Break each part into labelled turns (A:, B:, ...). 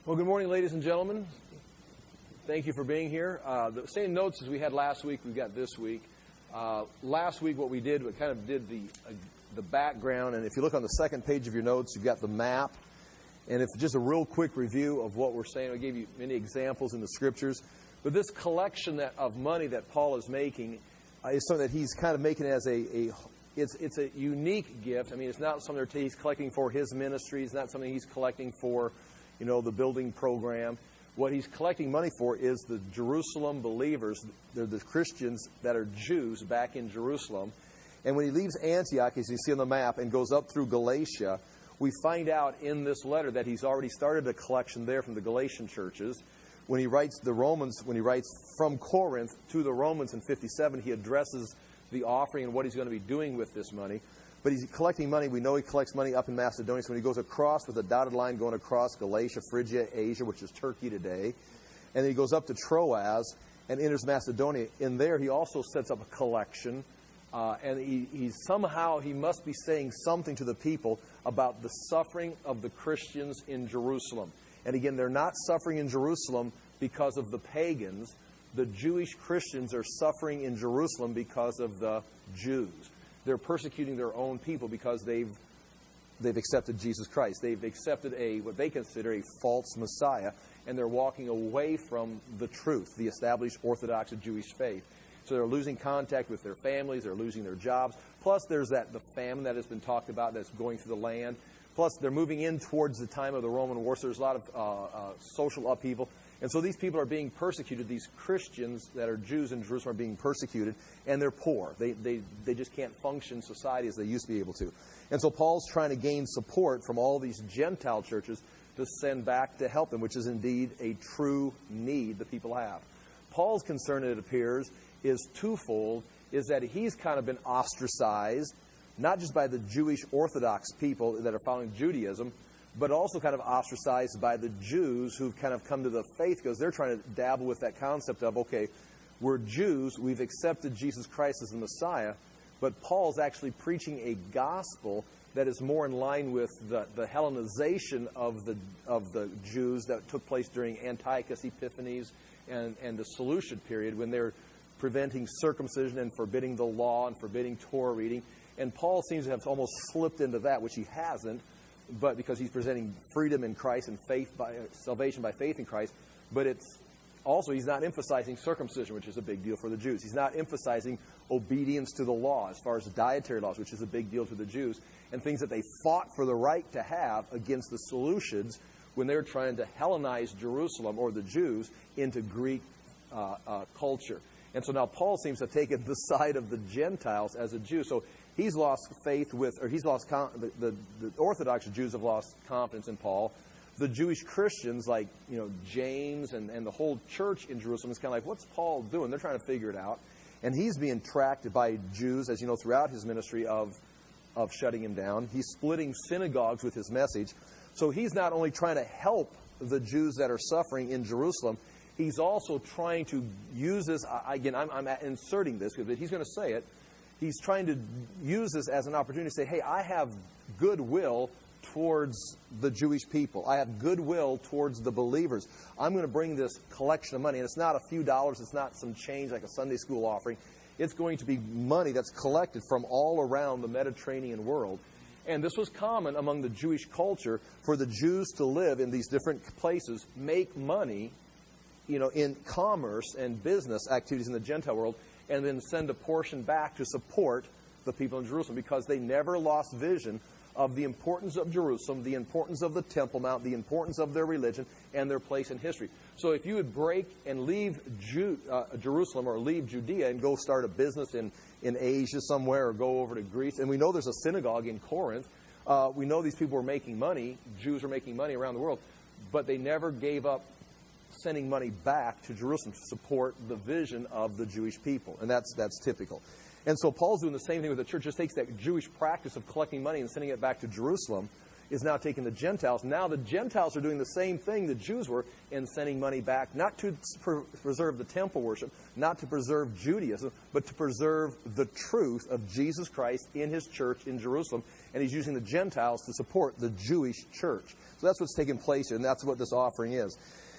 A: Well, good morning, ladies and gentlemen. Thank you for being here. The same notes as we had last week, we've got this week. Last week, what we did, we kind of did the background, and if you look on the second page of your notes, you've got the map. And if just a real quick review of what we're saying, I gave you many examples in the Scriptures. But this collection of money that Paul is making is something that he's kind of making as it's a unique gift. I mean, it's not something that he's collecting for his ministry. It's not something he's collecting for, the building program. What he's collecting money for is the Jerusalem believers. They're the Christians that are Jews back in Jerusalem. And when he leaves Antioch, as you see on the map, and goes up through Galatia, we find out in this letter that he's already started a collection there from the Galatian churches. When he writes from Corinth to the Romans in 57, he addresses the offering and what he's going to be doing with this money. But he's collecting money. We know he collects money up in Macedonia. So when he goes across with a dotted line going across Galatia, Phrygia, Asia, which is Turkey today, and then he goes up to Troas and enters Macedonia. In there, he also sets up a collection. And he must be saying something to the people about the suffering of the Christians in Jerusalem. And again, they're not suffering in Jerusalem because of the pagans. The Jewish Christians are suffering in Jerusalem because of the Jews. They're persecuting their own people because they've accepted Jesus Christ. They've accepted what they consider a false Messiah, and they're walking away from the truth, the established Orthodox Jewish faith. So they're losing contact with their families, they're losing their jobs. Plus there's the famine that has been talked about that's going through the land. Plus they're moving in towards the time of the Roman war, so there's a lot of social upheaval. And so these people are being persecuted. These Christians that are Jews in Jerusalem are being persecuted, and they're poor. They just can't function in society as they used to be able to. And so Paul's trying to gain support from all these Gentile churches to send back to help them, which is indeed a true need the people have. Paul's concern, it appears, is twofold, is that he's kind of been ostracized, not just by the Jewish Orthodox people that are following Judaism, but also kind of ostracized by the Jews who've kind of come to the faith because they're trying to dabble with that concept of, okay, we're Jews, we've accepted Jesus Christ as the Messiah, but Paul's actually preaching a gospel that is more in line with the Hellenization of the Jews that took place during Antiochus Epiphanes and the Seleucid period when they're preventing circumcision and forbidding the law and forbidding Torah reading. And Paul seems to have almost slipped into that, which he hasn't, but because he's presenting freedom in Christ and salvation by faith in Christ. But it's also, he's not emphasizing circumcision, which is a big deal for the Jews. He's not emphasizing obedience to the law as far as dietary laws, which is a big deal to the Jews, and things that they fought for the right to have against the Seleucids when they were trying to Hellenize Jerusalem, or the Jews, into Greek culture. And so now Paul seems to have taken the side of the Gentiles as a Jew. So he's lost faith the Orthodox Jews have lost confidence in Paul. The Jewish Christians, like, James and the whole church in Jerusalem is kind of like, what's Paul doing? They're trying to figure it out. And he's being tracked by Jews, as you know, throughout his ministry of shutting him down. He's splitting synagogues with his message. So he's not only trying to help the Jews that are suffering in Jerusalem, he's also trying to use this, again, I'm inserting this because he's going to say it. He's trying to use this as an opportunity to say, hey, I have goodwill towards the Jewish people. I have goodwill towards the believers. I'm going to bring this collection of money. And it's not a few dollars. It's not some change like a Sunday school offering. It's going to be money that's collected from all around the Mediterranean world. And this was common among the Jewish culture for the Jews to live in these different places, make money, in commerce and business activities in the Gentile world, and then send a portion back to support the people in Jerusalem, because they never lost vision of the importance of Jerusalem, the importance of the Temple Mount, the importance of their religion, and their place in history. So if you would break and leave Jerusalem or leave Judea and go start a business in Asia somewhere, or go over to Greece, and we know there's a synagogue in Corinth, we know these people were making money, Jews were making money around the world, but they never gave up sending money back to Jerusalem to support the vision of the Jewish people. And that's typical. And so Paul's doing the same thing with the church, just takes that Jewish practice of collecting money and sending it back to Jerusalem, is now taking the Gentiles. Now the Gentiles are doing the same thing the Jews were in sending money back, not to preserve the temple worship, not to preserve Judaism, but to preserve the truth of Jesus Christ in his church in Jerusalem. And he's using the Gentiles to support the Jewish church. So that's what's taking place here, and that's what this offering is.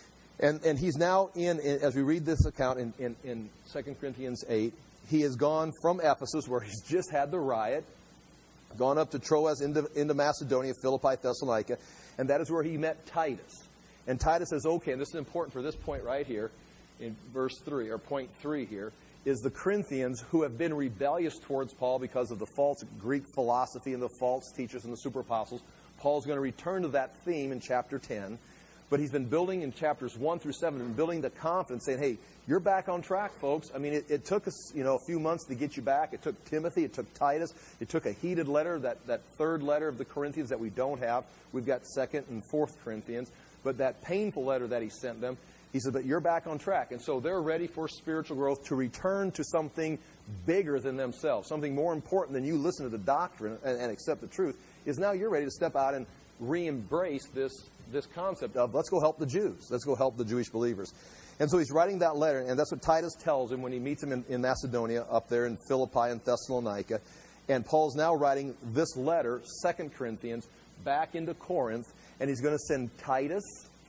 A: And he's now as we read this account in 2 Corinthians 8, he has gone from Ephesus, where he's just had the riot, gone up to Troas into Macedonia, Philippi, Thessalonica, and that is where he met Titus. And Titus says, okay, and this is important for this point right here, in verse 3, or point 3 here, is the Corinthians who have been rebellious towards Paul because of the false Greek philosophy and the false teachers and the super apostles. Paul's going to return to that theme in chapter 10. But he's been building in chapters 1 through 7, and building the confidence, saying, hey, you're back on track, folks. I mean, it took us, a few months to get you back. It took Timothy. It took Titus. It took a heated letter, that third letter of the Corinthians that we don't have. We've got 2nd and 4th Corinthians. But that painful letter that he sent them, he said, but you're back on track. And so they're ready for spiritual growth to return to something bigger than themselves, something more important than you listen to the doctrine and accept the truth, is now you're ready to step out and re-embrace this concept of let's go help the Jews. Let's go help the Jewish believers. And so he's writing that letter, and that's what Titus tells him when he meets him in Macedonia, up there in Philippi and Thessalonica. And Paul's now writing this letter, 2 Corinthians, back into Corinth, and he's going to send Titus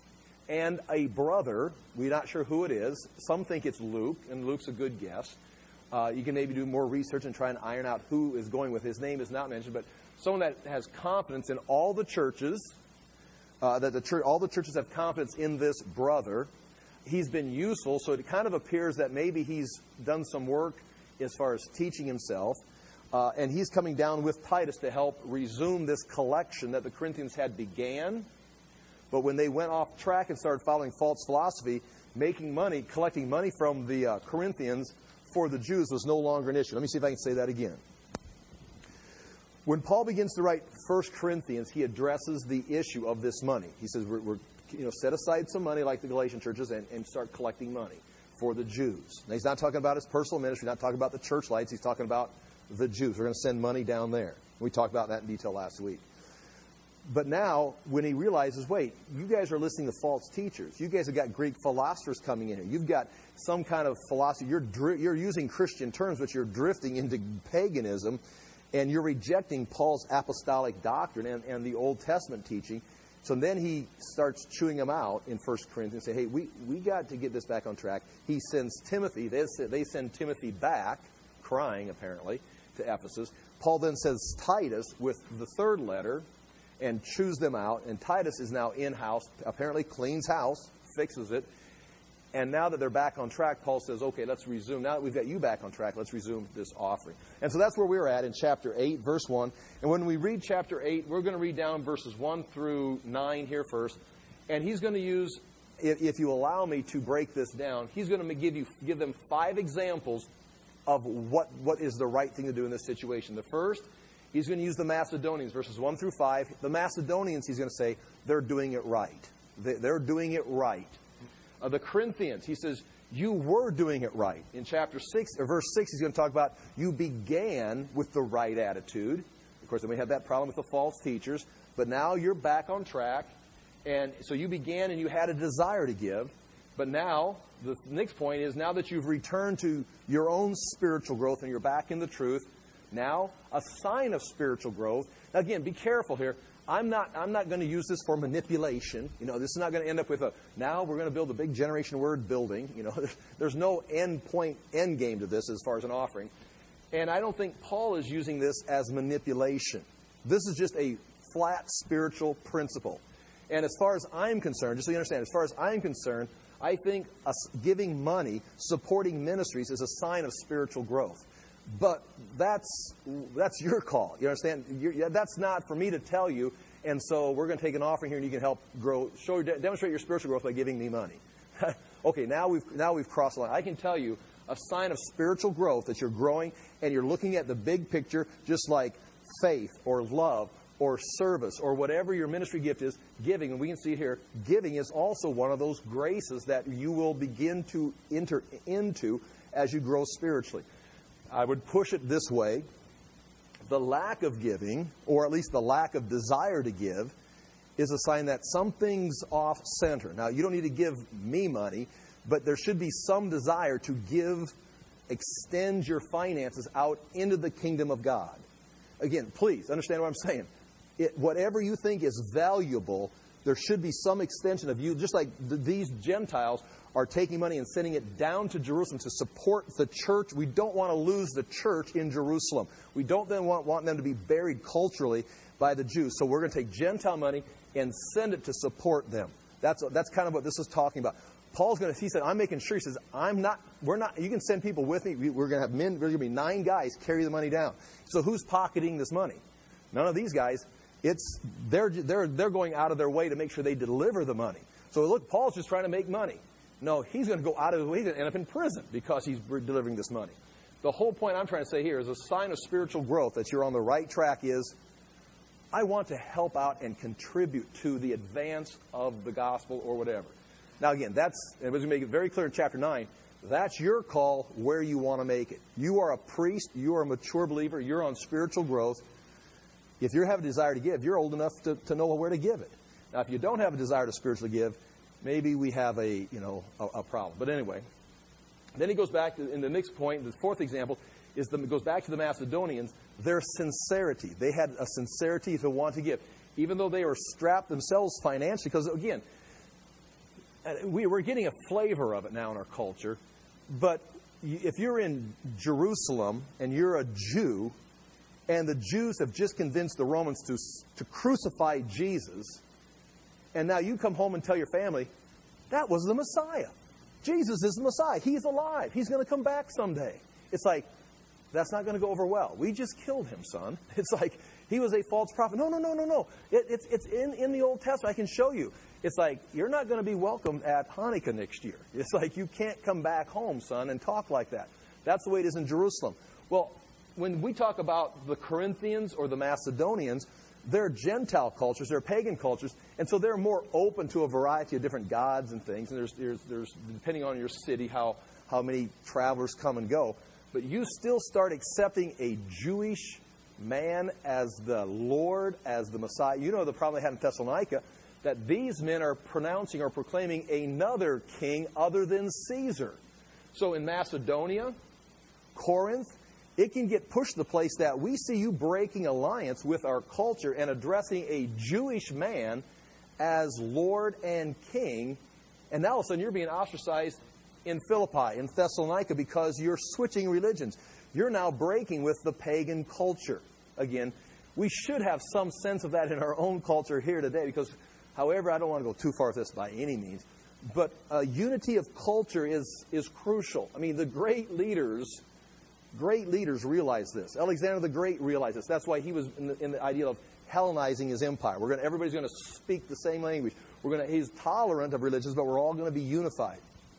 A: and a brother. We're not sure who it is. Some think it's Luke, and Luke's a good guess. You can maybe do more research and try and iron out who is going with. His name is not mentioned, but someone that has confidence in all the churches, all the churches have confidence in this brother. He's been useful, so it kind of appears that maybe he's done some work as far as teaching himself. And he's coming down with Titus to help resume this collection that the Corinthians had began. But when they went off track and started following false philosophy, making money, collecting money from the Corinthians for the Jews was no longer an issue. Let me see if I can say that again. When Paul begins to write 1 Corinthians, he addresses the issue of this money. He says, we're set aside some money like the Galatian churches and start collecting money for the Jews. Now, he's not talking about his personal ministry, not talking about the church lights. He's talking about the Jews. We're going to send money down there. We talked about that in detail last week. But now, when he realizes, wait, you guys are listening to false teachers. You guys have got Greek philosophers coming in here. You've got some kind of philosophy. You're using Christian terms, but you're drifting into paganism. And you're rejecting Paul's apostolic doctrine and the Old Testament teaching. So then he starts chewing them out in 1 Corinthians and say, hey, we got to get this back on track. He sends Timothy. They send Timothy back, crying apparently, to Ephesus. Paul then sends Titus with the third letter and chews them out. And Titus is now in-house, apparently cleans house, fixes it. And now that they're back on track, Paul says, okay, let's resume. Now that we've got you back on track, let's resume this offering. And so that's where we're at in chapter 8, verse 1. And when we read chapter 8, we're going to read down verses 1 through 9 here first. And he's going to use, if you allow me to break this down, he's going to give them 5 examples of what is the right thing to do in this situation. The first, he's going to use the Macedonians, verses 1 through 5. The Macedonians, he's going to say, they're doing it right. They're doing it right. The Corinthians, he says, you were doing it right. In chapter 6, or verse 6, he's going to talk about you began with the right attitude. Of course, then we had that problem with the false teachers. But now you're back on track. And so you began and you had a desire to give. But now, the next point is, now that you've returned to your own spiritual growth and you're back in the truth, now a sign of spiritual growth. Now again, be careful here. I'm not going to use this for manipulation. This is not going to end up with now we're going to build a big Generation Word building. There's no end game to this as far as an offering. And I don't think Paul is using this as manipulation. This is just a flat spiritual principle. And as far as I'm concerned, just so you understand, as far as I'm concerned, I think giving money, supporting ministries is a sign of spiritual growth. But that's your call. You understand? That's not for me to tell you. And so we're going to take an offering here, and you can help grow, demonstrate your spiritual growth by giving me money. Okay, now we've crossed the line. I can tell you a sign of spiritual growth that you're growing and you're looking at the big picture, just like faith or love or service or whatever your ministry gift is. Giving, and we can see here, giving is also one of those graces that you will begin to enter into as you grow spiritually. I would push it this way. The lack of giving, or at least the lack of desire to give, is a sign that something's off center. Now, you don't need to give me money, but there should be some desire to give, extend your finances out into the kingdom of God. Again, please understand what I'm saying. Whatever you think is valuable, there should be some extension of you, just like these Gentiles are taking money and sending it down to Jerusalem to support the church. We don't want to lose the church in Jerusalem. We don't then want them to be buried culturally by the Jews. So we're going to take Gentile money and send it to support them. That's kind of what this is talking about. He said, I'm making sure, he says, you can send people with me. We're going to have men, there's going to be 9 guys carry the money down. So who's pocketing this money? None of these guys. They're going out of their way to make sure they deliver the money. So look, Paul's just trying to make money. No, he's going to go out of his way to end up in prison because he's delivering this money. The whole point I'm trying to say here is a sign of spiritual growth that you're on the right track is, I want to help out and contribute to the advance of the gospel or whatever. Now again, as we make it very clear in chapter 9, that's your call where you want to make it. You are a priest, you are a mature believer, you're on spiritual growth. If you have a desire to give, you're old enough to know where to give it. Now, if you don't have a desire to spiritually give, maybe we have a problem. But anyway, then he goes back in the next point. The fourth example goes back to the Macedonians. Their sincerity. They had a sincerity to want to give, even though they were strapped themselves financially. Because again, we're getting a flavor of it now in our culture. But if you're in Jerusalem and you're a Jew, and the Jews have just convinced the Romans to crucify Jesus, and now you come home and tell your family, that was the Messiah. Jesus is the Messiah. He's alive. He's going to come back someday. It's like, that's not going to go over well. We just killed him, son. It's like, he was a false prophet. No. It's in the Old Testament. I can show you. It's like, you're not going to be welcomed at Hanukkah next year. It's like, you can't come back home, son, and talk like that. That's the way it is in Jerusalem. Well, when we talk about the Corinthians or the Macedonians, they're Gentile cultures, they're pagan cultures, and so they're more open to a variety of different gods and things. And there's depending on your city, how many travelers come and go. But you still start accepting a Jewish man as the Lord, as the Messiah. You know the problem they had in Thessalonica, that these men are pronouncing or proclaiming another king other than Caesar. So in Macedonia, Corinth, it can get pushed to the place that we see you breaking alliance with our culture and addressing a Jewish man as Lord and King, and now all of a sudden you're being ostracized in Philippi, in Thessalonica, because you're switching religions. You're now breaking with the pagan culture. Again, we should have some sense of that in our own culture here today, because, however, I don't want to go too far with this by any means, but unity of culture is crucial. I mean, the great leaders realized this. Alexander the Great realized this. That's why he was in the idea of Hellenizing his empire. Everybody's going to speak the same language. He's tolerant of religions, but we're all going to be unified.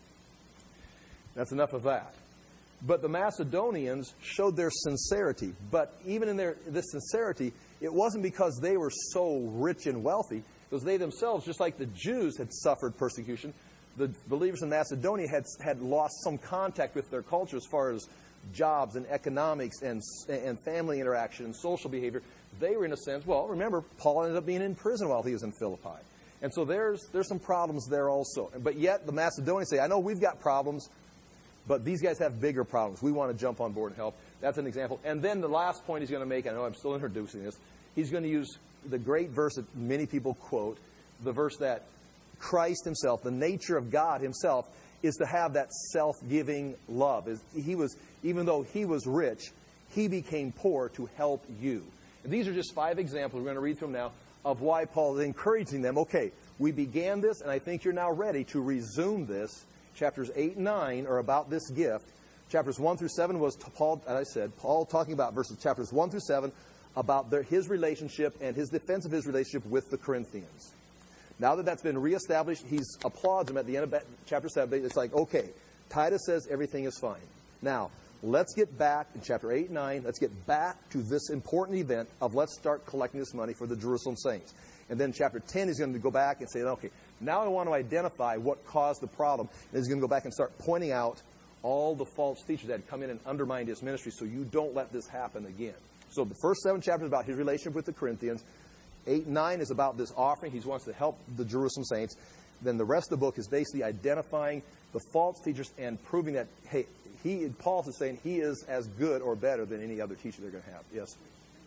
A: That's enough of that. But the Macedonians showed their sincerity. But even in this sincerity, it wasn't because they were so rich and wealthy. Because they themselves, just like the Jews had suffered persecution, the believers in Macedonia had lost some contact with their culture as far as jobs and economics and family interaction and social behavior. They were, in a sense, well, remember, Paul ended up being in prison while he was in Philippi. And so there's some problems there also. But yet the Macedonians say, I know we've got problems, but these guys have bigger problems. We want to jump on board and help. That's an example. And then the last point he's going to make, I know I'm still introducing this, he's going to use the great verse that many people quote, the verse that Christ himself, the nature of God himself, is to have that self-giving love. Even though he was rich, he became poor to help you. And these are just 5 examples, we're going to read through them now, of why Paul is encouraging them. Okay, we began this, and I think you're now ready to resume this. Chapters 8 and 9 are about this gift. Chapters 1 through 7 was Paul, as I said, Paul talking about chapters 1 through 7 about his relationship and his defense of his relationship with the Corinthians. Now that that's been reestablished, he applauds them at the end of chapter 7. It's like, okay, Titus says everything is fine. Now, let's get back in chapter 8 and 9. Let's get back to this important event of let's start collecting this money for the Jerusalem saints. And then chapter 10, he's going to go back and say, okay, now I want to identify what caused the problem. And he's going to go back and start pointing out all the false teachers that had come in and undermined his ministry, so you don't let this happen again. So the first 7 chapters about his relationship with the Corinthians. 8 and 9 is about this offering. He wants to help the Jerusalem saints. Then the rest of the book is basically identifying the false teachers and proving that, hey, Paul is saying he is as good or better than any other teacher they're going to have. Yes?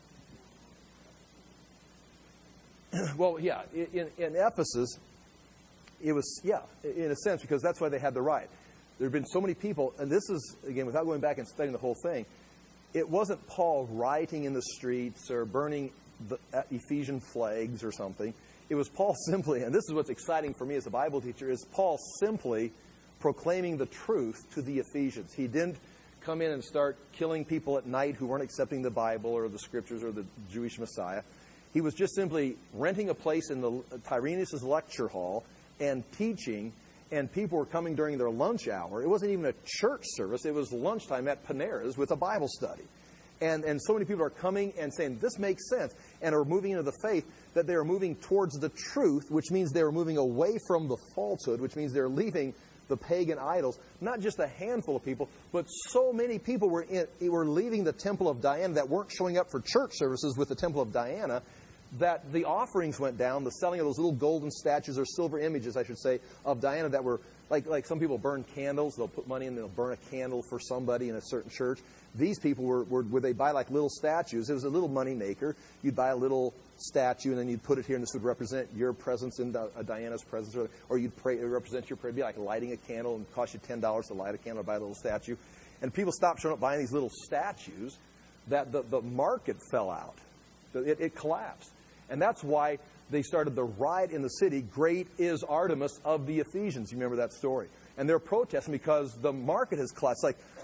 A: Well, yeah, in Ephesus, it was, yeah, in a sense, because that's why they had the riot. There have been so many people, and this is, again, without going back and studying the whole thing, it wasn't Paul rioting in the streets or burning the Ephesian flags or something. It was Paul simply, and this is what's exciting for me as a Bible teacher, is Paul simply proclaiming the truth to the Ephesians. He didn't come in and start killing people at night who weren't accepting the Bible or the Scriptures or the Jewish Messiah. He was just simply renting a place in the Tyrannus' lecture hall and teaching, and people were coming during their lunch hour. It wasn't even a church service. It was lunchtime at Panera's with a Bible study. And so many people are coming and saying, this makes sense, and are moving into the faith, that they are moving towards the truth, which means they are moving away from the falsehood, which means they're leaving the pagan idols. Not just a handful of people, but so many people were leaving the temple of Diana that weren't showing up for church services with the temple of Diana, that the offerings went down, the selling of those little golden statues, or silver images, I should say, of Diana that were, like some people burn candles. They'll put money in, they'll burn a candle for somebody in a certain church. These people where they buy like little statues. It was a little money maker. You'd buy a little statue, and then you'd put it here, and this would represent your presence in Diana's presence, or you'd pray, it would represent your prayer. It'd be like lighting a candle, and cost you $10 to light a candle or buy a little statue. And people stopped showing up buying these little statues, that the market fell out. It collapsed. And that's why they started the riot in the city. Great is Artemis of the Ephesians. You remember that story. And they're protesting because the market has collapsed.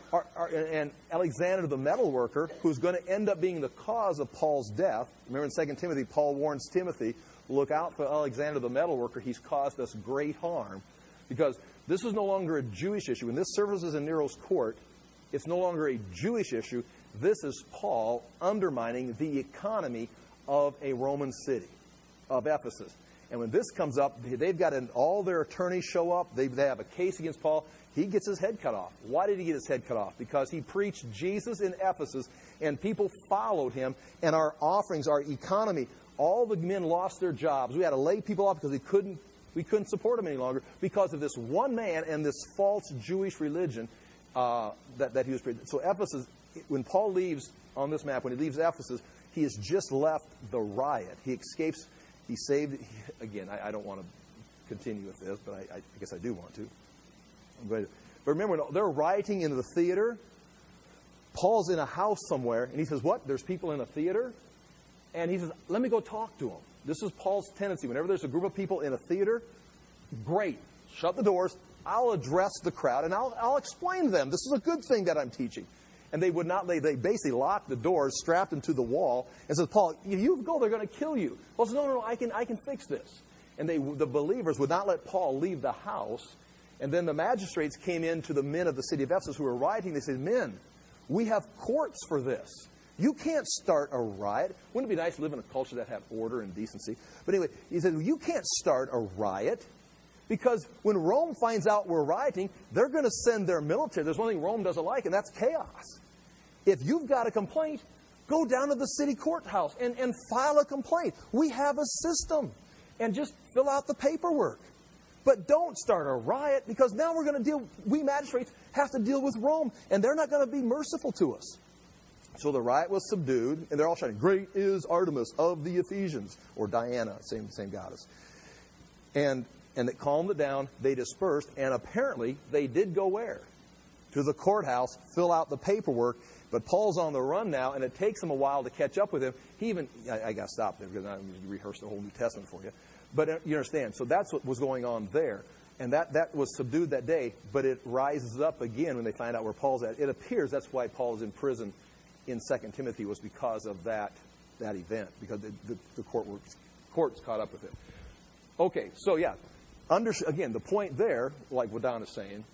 A: And Alexander the metalworker, who's going to end up being the cause of Paul's death. Remember in 2 Timothy, Paul warns Timothy, look out for Alexander the metalworker. He's caused us great harm. Because this is no longer a Jewish issue. When this service in Nero's court, it's no longer a Jewish issue. This is Paul undermining the economy of a Roman city, of Ephesus. And when this comes up, they've got all their attorneys show up. They have a case against Paul. He gets his head cut off. Why did he get his head cut off? Because he preached Jesus in Ephesus, and people followed him, and our offerings, our economy, all the men lost their jobs. We had to lay people off because we couldn't support them any longer because of this one man and this false Jewish religion that he was preaching. So Ephesus, when Paul leaves on this map, when he leaves Ephesus, he has just left the riot. He escapes. He saved. Again, I don't want to continue with this, but I guess I do want to. But remember, when they're rioting in the theater, Paul's in a house somewhere, and he says, what? There's people in a theater? And he says, let me go talk to them. This is Paul's tendency. Whenever there's a group of people in a theater, great. Shut the doors. I'll address the crowd, and I'll explain to them. This is a good thing that I'm teaching. And they would not. They basically locked the doors, strapped them to the wall, and said, Paul, if you go, they're going to kill you. Paul said, no, I can fix this. And the believers would not let Paul leave the house. And then the magistrates came in to the men of the city of Ephesus who were rioting. They said, men, we have courts for this. You can't start a riot. Wouldn't it be nice to live in a culture that had order and decency? But anyway, he said, you can't start a riot. Because when Rome finds out we're rioting, they're going to send their military. There's one thing Rome doesn't like, and that's chaos. If you've got a complaint, go down to the city courthouse and file a complaint. We have a system. And just fill out the paperwork. But don't start a riot, because now we magistrates have to deal with Rome, and they're not going to be merciful to us. So the riot was subdued, and they're all shouting, great is Artemis of the Ephesians, or Diana, same goddess. And it calmed it down. They dispersed, and apparently they did go where? To the courthouse, fill out the paperwork. But Paul's on the run now, and it takes him a while to catch up with him. I got to stop there because I'm going to rehearse the whole New Testament for you. But you understand, so that's what was going on there. And that was subdued that day, but it rises up again when they find out where Paul's at. It appears that's why Paul is in prison in 2 Timothy, was because of that event, because the courts caught up with him. Okay, so yeah. Again, the point there, like what Don is saying,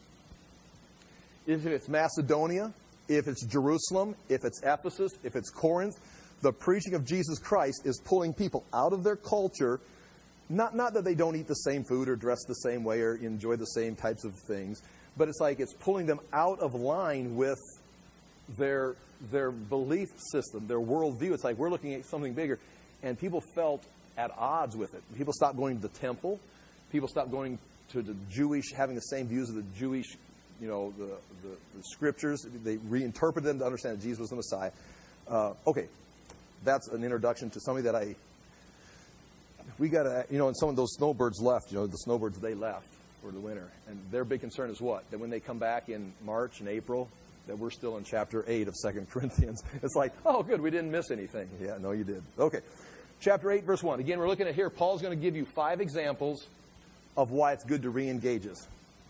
A: if it's Macedonia, if it's Jerusalem, if it's Ephesus, if it's Corinth, the preaching of Jesus Christ is pulling people out of their culture. Not that they don't eat the same food or dress the same way or enjoy the same types of things, but it's like it's pulling them out of line with their belief system, their worldview. It's like we're looking at something bigger. And people felt at odds with it. People stopped going to the temple. People stopped going to the Jewish, having the same views of the Jewish, the scriptures. They reinterpreted them to understand that Jesus was the Messiah. Okay, that's an introduction to something that we got to, and some of those snowbirds left, the snowbirds, they left for the winter. And their big concern is what? That when they come back in March and April, that we're still in chapter 8 of 2 Corinthians. It's like, oh, good, we didn't miss anything. Yeah, no, you did. Okay, chapter 8, verse 1. Again, we're looking at here, Paul's going to give you 5 examples of why it's good to re-engage us.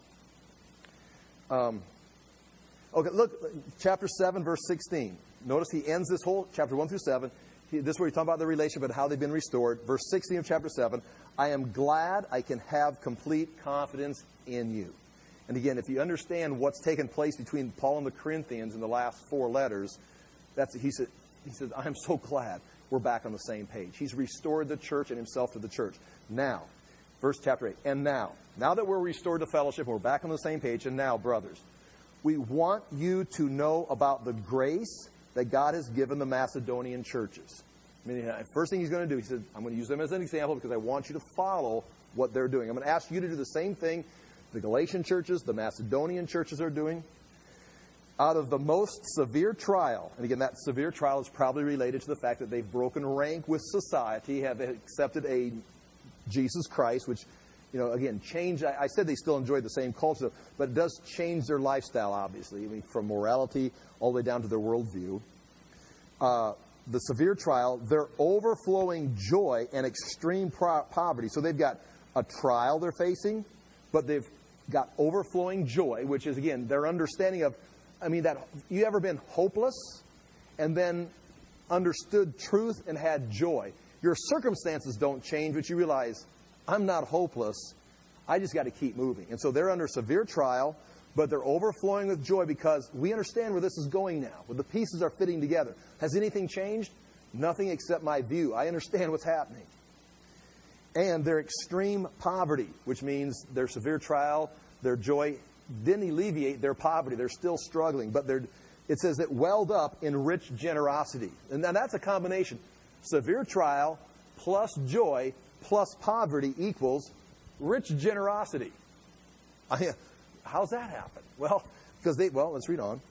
A: Okay, look, chapter 7, verse 16. Notice he ends this whole chapter 1 through 7. This is where he's talking about the relationship and how they've been restored. Verse 16 of chapter 7, I am glad I can have complete confidence in you. And again, if you understand what's taken place between Paul and the Corinthians in the last 4 letters, he said, I am so glad we're back on the same page. He's restored the church and himself to the church. Now, verse chapter 8, and now that we're restored to fellowship and we're back on the same page, and now, brothers, we want you to know about the grace that God has given the Macedonian churches. I mean, first thing he's going to do, he said, I'm going to use them as an example because I want you to follow what they're doing. I'm going to ask you to do the same thing the Galatian churches, the Macedonian churches are doing. Out of the most severe trial, and again, that severe trial is probably related to the fact that they've broken rank with society, have accepted a Jesus Christ, which, again, changed. I said they still enjoyed the same culture, but it does change their lifestyle, obviously. I mean, from morality all the way down to their worldview. The severe trial, their overflowing joy and extreme poverty. So they've got a trial they're facing, but they've got overflowing joy, which is, again, their understanding of, that you ever been hopeless and then understood truth and had joy? Your circumstances don't change, but you realize, I'm not hopeless. I just got to keep moving. And so they're under severe trial, but they're overflowing with joy because we understand where this is going now, where the pieces are fitting together. Has anything changed? Nothing except my view. I understand what's happening. And their extreme poverty, which means their severe trial, their joy didn't alleviate their poverty. They're still struggling, but it says it welled up in rich generosity. And now that's a combination. Severe trial plus joy plus poverty equals rich generosity. How's that happen? Well, let's read on.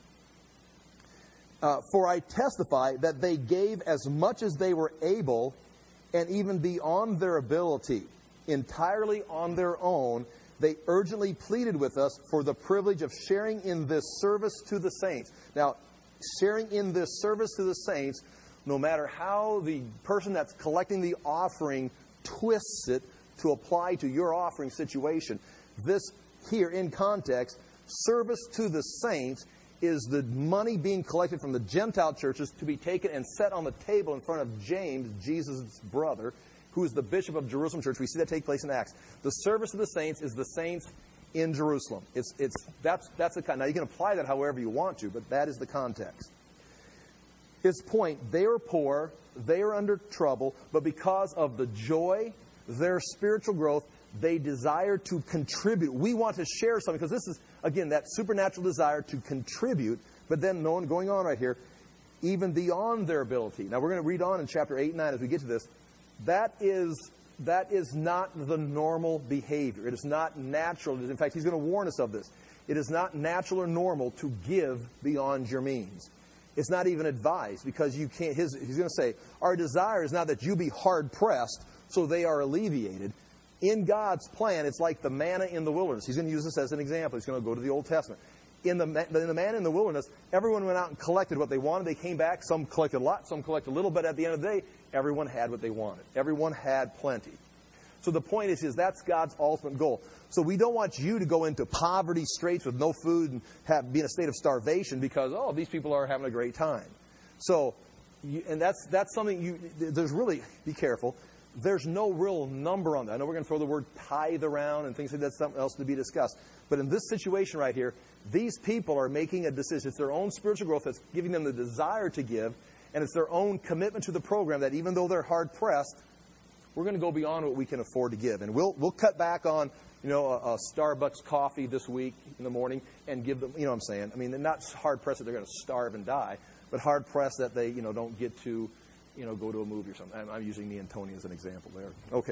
A: For I testify that they gave as much as they were able, and even beyond their ability, entirely on their own. They urgently pleaded with us for the privilege of sharing in this service to the saints. Now, sharing in this service to the saints, no matter how the person that's collecting the offering twists it to apply to your offering situation, this here in context, service to the saints is the money being collected from the Gentile churches to be taken and set on the table in front of James, Jesus' brother, who is the bishop of Jerusalem church. We see that take place in Acts. The service of the saints is the saints in Jerusalem. That's the kind. Now you can apply that however you want to, but that is the context. His point, they are poor, they are under trouble, but because of the joy, their spiritual growth, they desire to contribute. We want to share something, because this is, again, that supernatural desire to contribute, but then going on right here, even beyond their ability. Now we're going to read on in chapter 8 and 9 as we get to this. That is not the normal behavior. It is not natural. In fact, he's going to warn us of this. It is not natural or normal to give beyond your means. It's not even advised, because you can't. He's going to say, our desire is not that you be hard-pressed so they are alleviated. In God's plan, it's like the manna in the wilderness. He's going to use this as an example. He's going to go to the Old Testament. In the manna in the wilderness, everyone went out and collected what they wanted. They came back. Some collected a lot. Some collected a little. But at the end of the day, everyone had what they wanted. Everyone had plenty. So the point is that's God's ultimate goal. So we don't want you to go into poverty straits with no food and be in a state of starvation because, these people are having a great time. So, and that's something there's really, be careful. There's no real number on that. I know we're going to throw the word tithe around and things like that's something else to be discussed. But in this situation right here, these people are making a decision. It's their own spiritual growth that's giving them the desire to give. And it's their own commitment to the program that even though they're hard-pressed, we're going to go beyond what we can afford to give. And we'll cut back on a Starbucks coffee this week in the morning and give them, you know what I'm saying? I mean, they're not hard-pressed that they're going to starve and die, but hard-pressed that they, don't get to, go to a movie or something. I'm using me and Tony as an example there. Okay.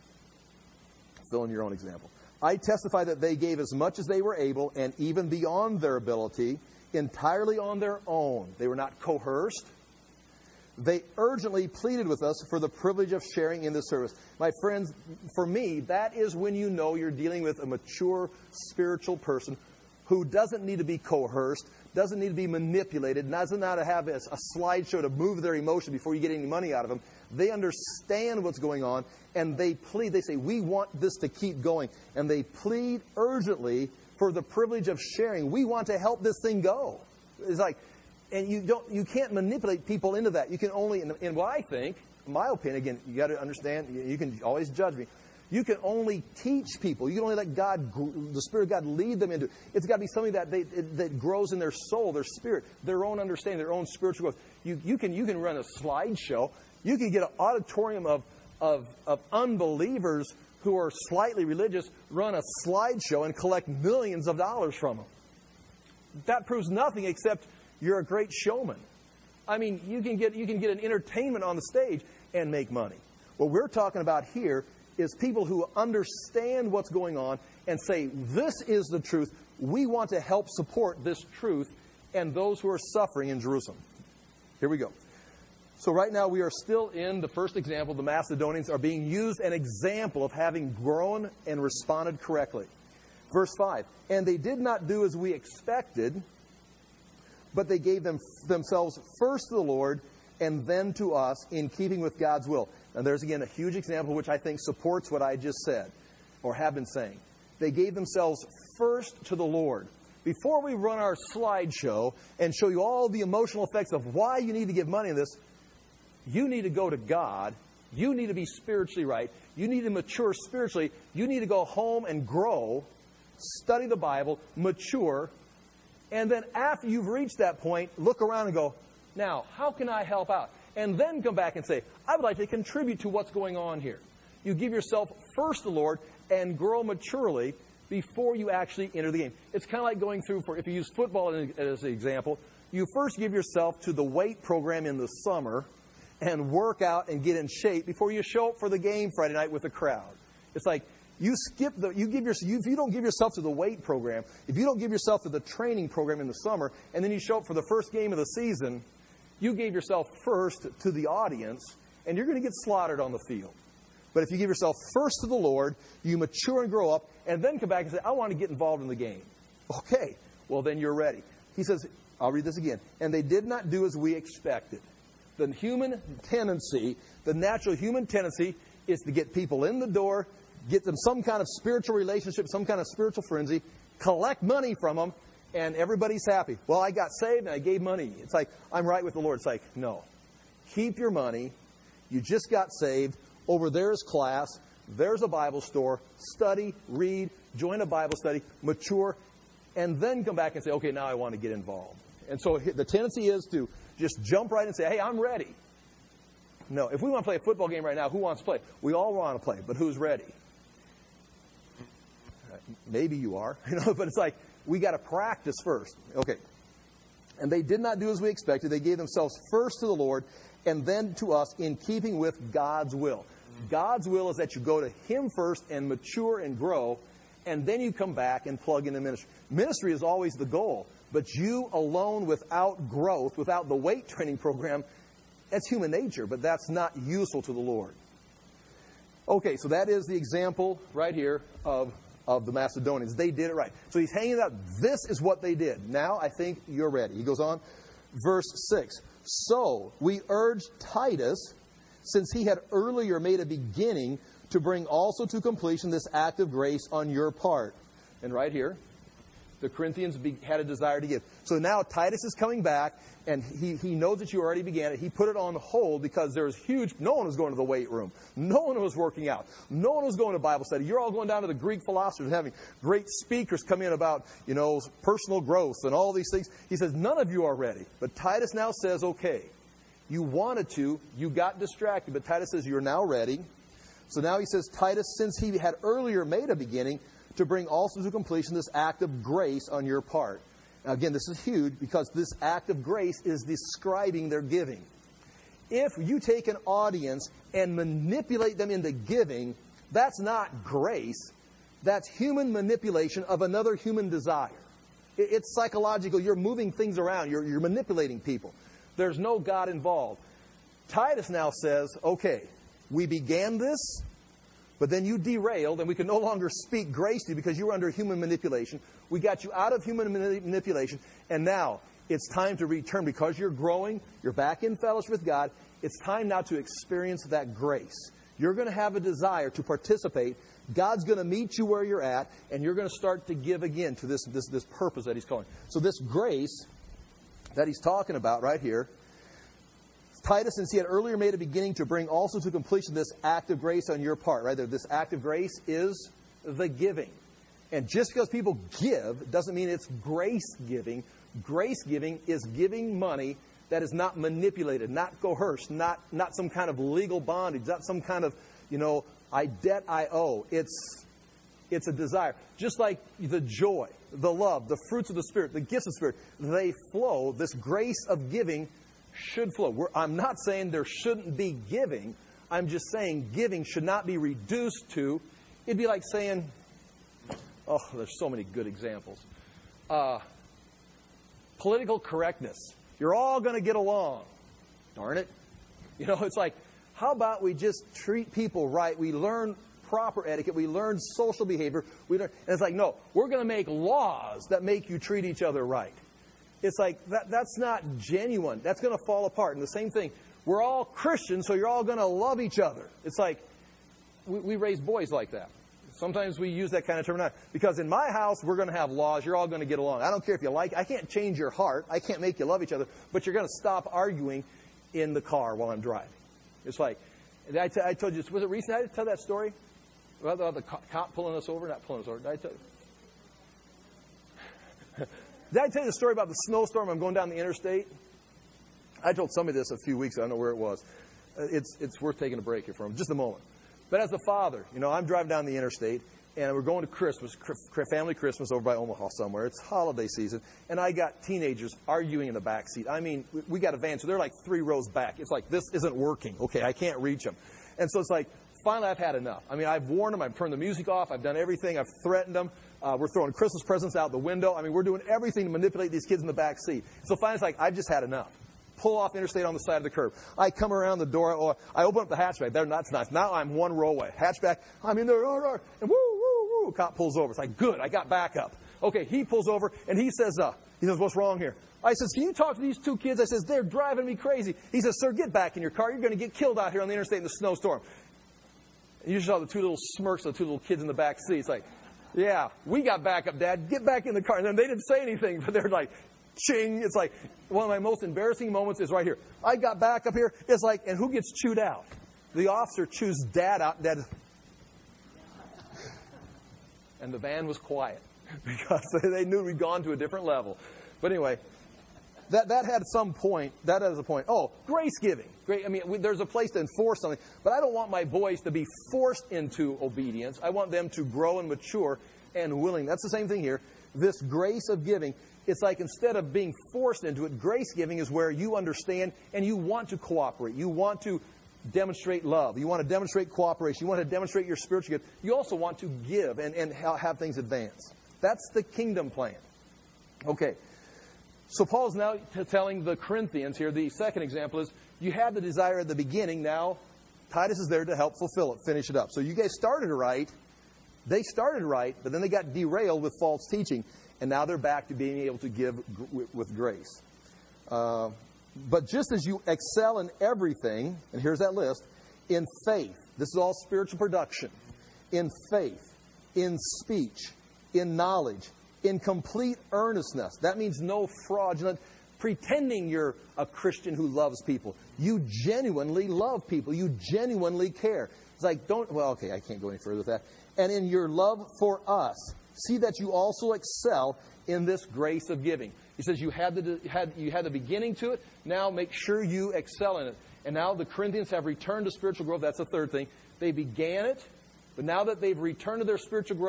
A: Fill in your own example. I testify that they gave as much as they were able and even beyond their ability, entirely on their own. They were not coerced. They urgently pleaded with us for the privilege of sharing in this service. My friends, for me, that is when you know you're dealing with a mature spiritual person who doesn't need to be coerced, doesn't need to be manipulated, doesn't know how to have a slideshow to move their emotion before you get any money out of them. They understand what's going on, and they plead. They say, we want this to keep going. And they plead urgently for the privilege of sharing. We want to help this thing go. It's like, and you can't manipulate people into that. You can only, in what I think, in my opinion, again, you got to understand, you can always judge me. You can only teach people. You can only let God, the Spirit of God, lead them into it. It's got to be something that grows in their soul, their spirit, their own understanding, their own spiritual growth. You can run a slideshow. You can get an auditorium of unbelievers who are slightly religious, run a slideshow and collect millions of dollars from them. That proves nothing except you're a great showman. I mean, you can get an entertainment on the stage and make money. What we're talking about here is people who understand what's going on and say, this is the truth. We want to help support this truth and those who are suffering in Jerusalem. Here we go. So right now we are still in the first example. The Macedonians are being used an example of having grown and responded correctly. Verse 5, and they did not do as we expected, but they gave themselves first to the Lord and then to us in keeping with God's will. And there's, again, a huge example which I think supports what I just said, or have been saying. They gave themselves first to the Lord. Before we run our slideshow and show you all the emotional effects of why you need to give money in this, you need to go to God. You need to be spiritually right. You need to mature spiritually. You need to go home and grow, study the Bible, mature, and then after you've reached that point, look around and go, now, how can I help out? And then come back and say, I would like to contribute to what's going on here. You give yourself first to the Lord and grow maturely before you actually enter the game. It's kind of like going through, if you use football as an example, you first give yourself to the weight program in the summer and work out and get in shape before you show up for the game Friday night with the crowd. It's like, if you don't give yourself to the weight program, if you don't give yourself to the training program in the summer, and then you show up for the first game of the season, you gave yourself first to the audience, and you're going to get slaughtered on the field. But if you give yourself first to the Lord, you mature and grow up, and then come back and say, I want to get involved in the game. Okay, well then you're ready. He says, I'll read this again. And they did not do as we expected. The human tendency, the natural human tendency, is to get people in the door, get them some kind of spiritual relationship, some kind of spiritual frenzy, collect money from them, and everybody's happy. Well, I got saved and I gave money. It's like, I'm right with the Lord. It's like, no. Keep your money. You just got saved. Over there's class. There's a Bible store. Study, read, join a Bible study, mature, and then come back and say, okay, now I want to get involved. And so the tendency is to just jump right and say, hey, I'm ready. No, if we want to play a football game right now, who wants to play? We all want to play, but who's ready? Maybe you are, but it's like, we got to practice first. Okay. And they did not do as we expected. They gave themselves first to the Lord and then to us in keeping with God's will. God's will is that you go to Him first and mature and grow, and then you come back and plug into ministry. Ministry is always the goal, but you alone without growth, without the weight training program, that's human nature, but that's not useful to the Lord. Okay, so that is the example right here of the Macedonians. They did it right. So he's hanging out. This is what they did. Now I think you're ready. He goes on, verse 6. So we urged Titus, since he had earlier made a beginning, to bring also to completion this act of grace on your part. And right here, the Corinthians had a desire to give. So now Titus is coming back, and he knows that you already began it. He put it on hold because there was no one was going to the weight room. No one was working out. No one was going to Bible study. You're all going down to the Greek philosophers and having great speakers come in about, personal growth and all these things. He says, none of you are ready. But Titus now says, okay, you wanted to, you got distracted, but Titus says, you're now ready. So now he says, Titus, since he had earlier made a beginning, to bring also to completion this act of grace on your part. Now, again, this is huge because this act of grace is describing their giving. If you take an audience and manipulate them into giving, that's not grace. That's human manipulation of another human desire. It's psychological. You're moving things around. You're manipulating people. There's no God involved. Titus now says, okay, we began this, but then you derailed, and we can no longer speak grace to you because you were under human manipulation. We got you out of human manipulation, and now it's time to return because you're growing. You're back in fellowship with God. It's time now to experience that grace. You're going to have a desire to participate. God's going to meet you where you're at, and you're going to start to give again to this purpose that He's calling. So this grace that He's talking about right here, Titus, since he had earlier made a beginning to bring also to completion this act of grace on your part, right there. This act of grace is the giving. And just because people give doesn't mean it's grace giving. Grace giving is giving money that is not manipulated, not coerced, not some kind of legal bondage, not some kind of, I owe. It's a desire. Just like the joy, the love, the fruits of the Spirit, the gifts of the Spirit, they flow. This grace of giving should flow. I'm not saying there shouldn't be giving. I'm just saying giving should not be reduced to, it'd be like saying, there's so many good examples. Political correctness. You're all going to get along. Darn it. It's like, how about we just treat people right? We learn proper etiquette. We learn social behavior. And it's like, no, we're going to make laws that make you treat each other right. It's like, that's not genuine. That's going to fall apart. And the same thing, we're all Christians, so you're all going to love each other. It's like, we raise boys like that. Sometimes we use that kind of terminology. Because in my house, we're going to have laws. You're all going to get along. I don't care if you like. I can't change your heart. I can't make you love each other. But you're going to stop arguing in the car while I'm driving. It's like, I told you, was it recent? Did I tell that story? About the cop pulling us over? Not pulling us over. Did I tell you? Did I tell you the story about the snowstorm? I'm going down the interstate. I told somebody this a few weeks ago. I don't know where it was. It's worth taking a break here for just a moment. But as a father, I'm driving down the interstate, and we're going to Christmas, family Christmas over by Omaha somewhere. It's holiday season, and I got teenagers arguing in the back seat. I mean, we got a van, so they're like 3 rows back. It's like, this isn't working. Okay, I can't reach them. And so it's like, finally, I've had enough. I mean, I've warned them. I've turned the music off. I've done everything. I've threatened them. We're throwing Christmas presents out the window. I mean, we're doing everything to manipulate these kids in the back seat. So finally, it's like, I've just had enough. Pull off interstate on the side of the curb. I come around the door, or I open up the hatchback. That's nice. Now I'm 1 row away. Hatchback, I'm in there, and woo, woo, woo. Cop pulls over. It's like, good, I got backup. Okay, he pulls over, and he says, what's wrong here? I says, can you talk to these 2 kids? I says, they're driving me crazy. He says, sir, get back in your car. You're going to get killed out here on the interstate in the snowstorm. And you saw the 2 little smirks of the 2 little kids in the back seat. It's like, yeah, we got backup, Dad. Get back in the car. And then they didn't say anything, but they're like, ching. It's like, one of my most embarrassing moments is right here. I got back up here. It's like, and who gets chewed out? The officer chews Dad out. Dad. And the van was quiet because they knew we'd gone to a different level. But anyway, that had some point. That has a point. Oh, grace giving. Great. I mean, there's a place to enforce something. But I don't want my boys to be forced into obedience. I want them to grow and mature and willing. That's the same thing here. This grace of giving. It's like instead of being forced into it, grace giving is where you understand and you want to cooperate. You want to demonstrate love. You want to demonstrate cooperation. You want to demonstrate your spiritual gift. You also want to give and have things advance. That's the kingdom plan. Okay. So Paul's now telling the Corinthians here, the second example is, you had the desire at the beginning. Now, Titus is there to help fulfill it, finish it up. So you guys started right. They started right, but then they got derailed with false teaching. And now they're back to being able to give with grace. But just as you excel in everything, and here's that list, in faith. This is all spiritual production. In faith, in speech, in knowledge, in complete earnestness. That means no fraudulent pretending you're a Christian who loves people. You genuinely love people. You genuinely care. It's like, I can't go any further with that. And in your love for us, see that you also excel in this grace of giving. He says you had the beginning to it. Now make sure you excel in it. And now the Corinthians have returned to spiritual growth. That's the third thing. They began it, but now that they've returned to their spiritual growth,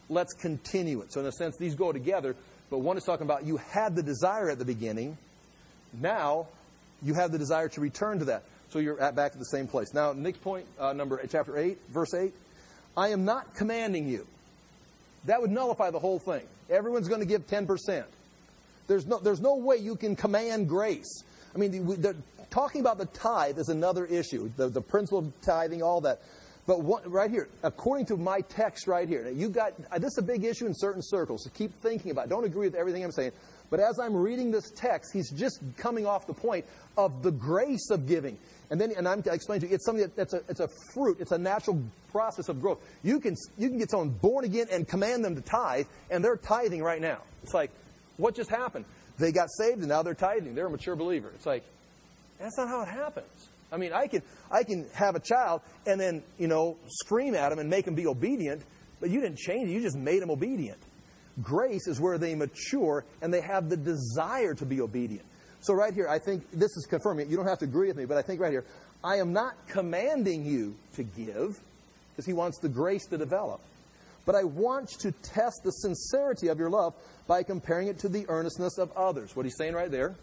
A: let's continue it. So in a sense, these go together, but one is talking about you had the desire at the beginning. Now, you have the desire to return to that. So you're back at the same place. Now, next point, chapter 8, verse 8. I am not commanding you. That would nullify the whole thing. Everyone's going to give 10%. There's no way you can command grace. I mean, talking about the tithe is another issue. The principle of tithing, all that. But right here, according to my text right here, this is a big issue in certain circles, so keep thinking about it. Don't agree with everything I'm saying. But as I'm reading this text, he's just coming off the point of the grace of giving. And I'm explaining to you, it's something it's a fruit. It's a natural process of growth. You can get someone born again and command them to tithe, and they're tithing right now. It's like, what just happened? They got saved, and now they're tithing. They're a mature believer. It's like, that's not how it happens. I mean, I can have a child and then, scream at them and make them be obedient, but you didn't change it. You just made them obedient. Grace is where they mature and they have the desire to be obedient. So right here, I think this is confirming it. You don't have to agree with me, but I think right here, I am not commanding you to give, because he wants the grace to develop. But I want to test the sincerity of your love by comparing it to the earnestness of others. What he's saying right there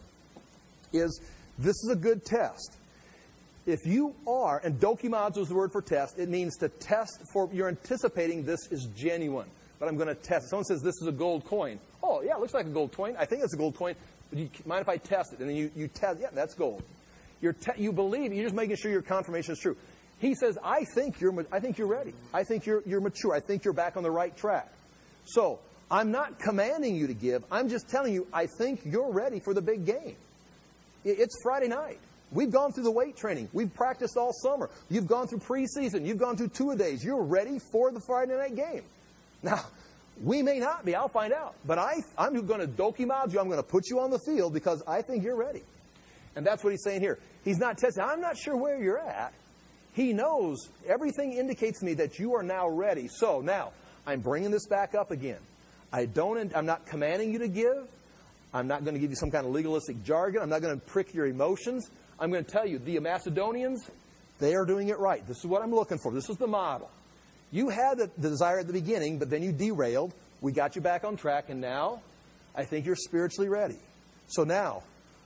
A: is, this is a good test. If you are, and dokimazo is the word for test, it means to test for, you're anticipating this is genuine, but I'm going to test it. Someone says this is a gold coin. Oh, yeah, it looks like a gold coin. I think it's a gold coin. But you mind if I test it? And then you test, yeah, that's gold. You believe, you're just making sure your confirmation is true. He says, I think you're ready. I think you're mature. I think you're back on the right track. So, I'm not commanding you to give. I'm just telling you, I think you're ready for the big game. It's Friday night. We've gone through the weight training. We've practiced all summer. You've gone through preseason. You've gone through 2-a-days. You're ready for the Friday night game. Now, we may not be. I'll find out. But I'm going to dokimazo you. I'm going to put you on the field because I think you're ready. And that's what he's saying here. He's not testing. I'm not sure where you're at. He knows. Everything indicates to me that you are now ready. So now, I'm bringing this back up again. I'm not commanding you to give. I'm not going to give you some kind of legalistic jargon. I'm not going to prick your emotions. I'm going to tell you, the Macedonians, they are doing it right. This is what I'm looking for. This is the model. You had the desire at the beginning, but then you derailed. We got you back on track, and now I think you're spiritually ready. So now,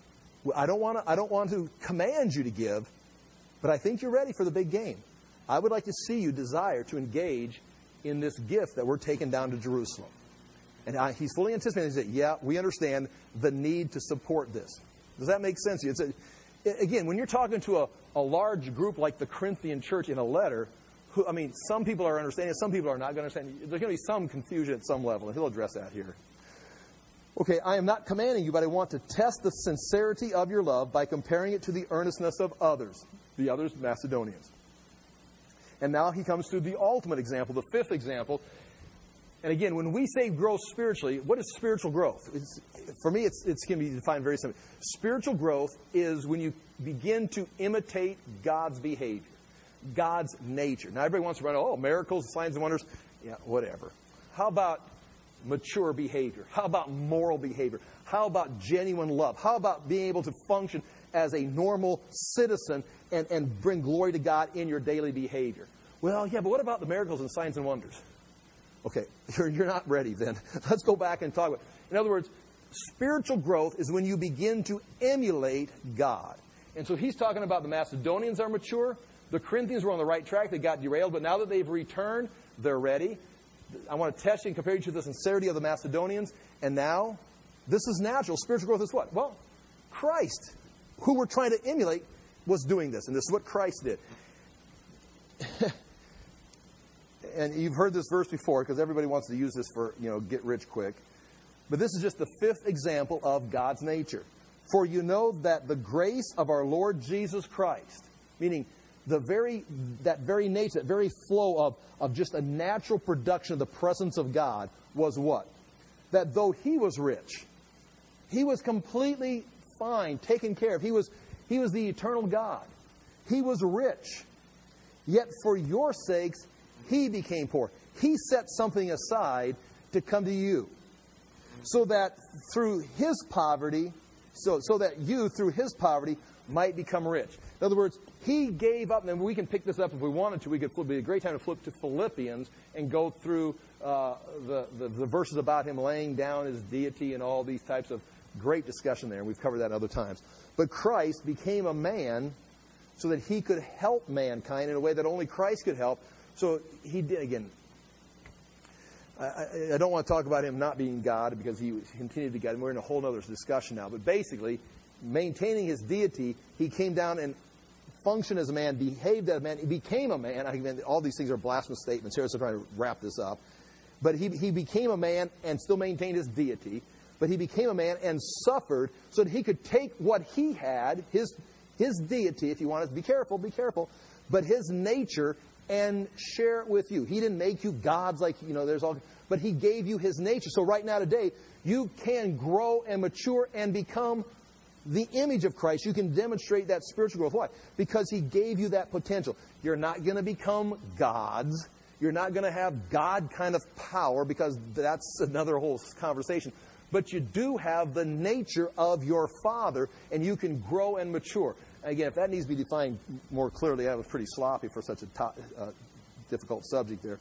A: I don't want to command you to give, but I think you're ready for the big game. I would like to see you desire to engage in this gift that we're taking down to Jerusalem. And he's fully anticipating. He said, yeah, we understand the need to support this. Does that make sense to you? Again, when you're talking to a large group like the Corinthian church in a letter, some people are understanding, some people are not going to understand. There's going to be some confusion at some level, and he'll address that here. Okay, I am not commanding you, but I want to test the sincerity of your love by comparing it to the earnestness of others, the others, Macedonians. And now he comes to the ultimate example, the fifth example. And again, when we say grow spiritually, what is spiritual growth? For me, it can be defined very simply. Spiritual growth is when you begin to imitate God's behavior, God's nature. Now, everybody wants to run, miracles, signs and wonders. Yeah, whatever. How about mature behavior? How about moral behavior? How about genuine love? How about being able to function as a normal citizen and bring glory to God in your daily behavior? Well, yeah, but what about the miracles and signs and wonders? Okay, you're not ready then. Let's go back and talk about it. In other words, spiritual growth is when you begin to emulate God. And so he's talking about the Macedonians are mature. The Corinthians were on the right track. They got derailed. But now that they've returned, they're ready. I want to test you and compare you to the sincerity of the Macedonians. And now, this is natural. Spiritual growth is what? Well, Christ, who we're trying to emulate, was doing this. And this is what Christ did. And you've heard this verse before because everybody wants to use this for, get rich quick. But this is just the fifth example of God's nature. For you know that the grace of our Lord Jesus Christ, meaning that very nature, that very flow of just a natural production of the presence of God was what? That though he was rich, he was completely fine, taken care of. He was the eternal God. He was rich. Yet for your sakes, he became poor. He set something aside to come to you. So that through his poverty, so that you through his poverty might become rich. In other words, He gave up, and we can pick this up if we wanted to. It'd be a great time to flip to Philippians and go through the verses about him laying down his deity and all these types of great discussion there. And we've covered that other times. But Christ became a man so that he could help mankind in a way that only Christ could help. So he did, again, I don't want to talk about him not being God because he continued to be God. And we're in a whole other discussion now. But basically, maintaining his deity, he came down and functioned as a man, behaved as a man. He became a man. All these things are blasphemous statements here, so I'm trying to wrap this up. But he became a man and still maintained his deity. But he became a man and suffered so that he could take what he had, his deity, if you want to be careful, but his nature, and share it with you. He didn't make you gods like, but he gave you his nature. So right now today, you can grow and mature and become the image of Christ. You can demonstrate that spiritual growth. Why? Because he gave you that potential. You're not going to become gods. You're not going to have God kind of power, because that's another whole conversation. But you do have the nature of your Father, and you can grow and mature. Again, if that needs to be defined more clearly, that was pretty sloppy for such a difficult subject there.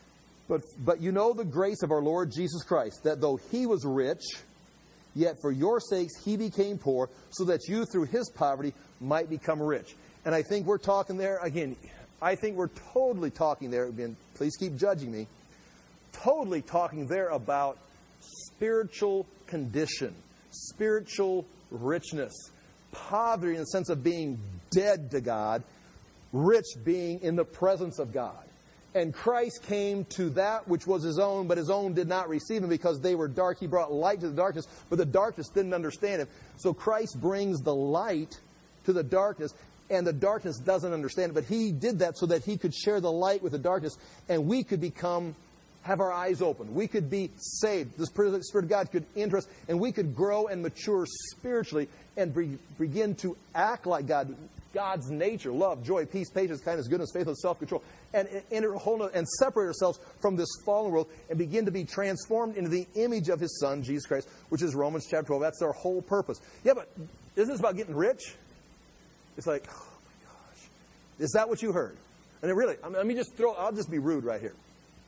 A: But you know the grace of our Lord Jesus Christ, that though he was rich, yet for your sakes he became poor, so that you through his poverty might become rich. And I think we're talking there, again, I think we're totally talking there, again, please keep judging me, totally talking there about spiritual condition, spiritual richness. Poverty in the sense of being dead to God, rich being in the presence of God. And Christ came to that which was his own, but his own did not receive him because they were dark. He brought light to the darkness, but the darkness didn't understand him. So Christ brings the light to the darkness, and the darkness doesn't understand it. But he did that so that he could share the light with the darkness, and we could have our eyes open. We could be saved. The Spirit of God could enter us, and we could grow and mature spiritually and begin to act like God. God's nature, love, joy, peace, patience, kindness, goodness, faithfulness, self-control, and separate ourselves from this fallen world and begin to be transformed into the image of his Son, Jesus Christ, which is Romans chapter 12. That's our whole purpose. Yeah, but isn't this about getting rich? It's like, oh my gosh. Is that what you heard? And really, I'll just be rude right here.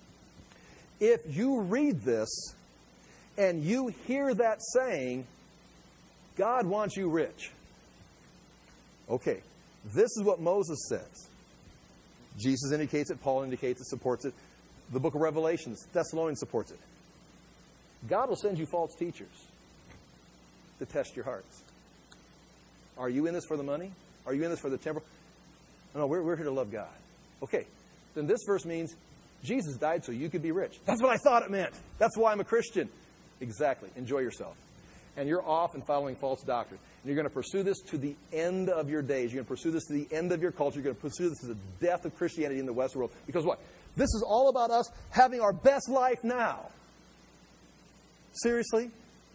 A: If you read this and you hear that saying, God wants you rich. Okay, this is what Moses says. Jesus indicates it, Paul indicates it, supports it. The book of Revelation, Thessalonians supports it. God will send you false teachers to test your hearts. Are you in this for the money? Are you in this for the temporal? No, we're here to love God. Okay, then this verse means Jesus died so you could be rich. That's what I thought it meant. That's why I'm a Christian. Exactly. Enjoy yourself. And you're off and following false doctrine. And you're going to pursue this to the end of your days. You're going to pursue this to the end of your culture. You're going to pursue this to the death of Christianity in the Western world. Because what? This is all about us having our best life now. Seriously?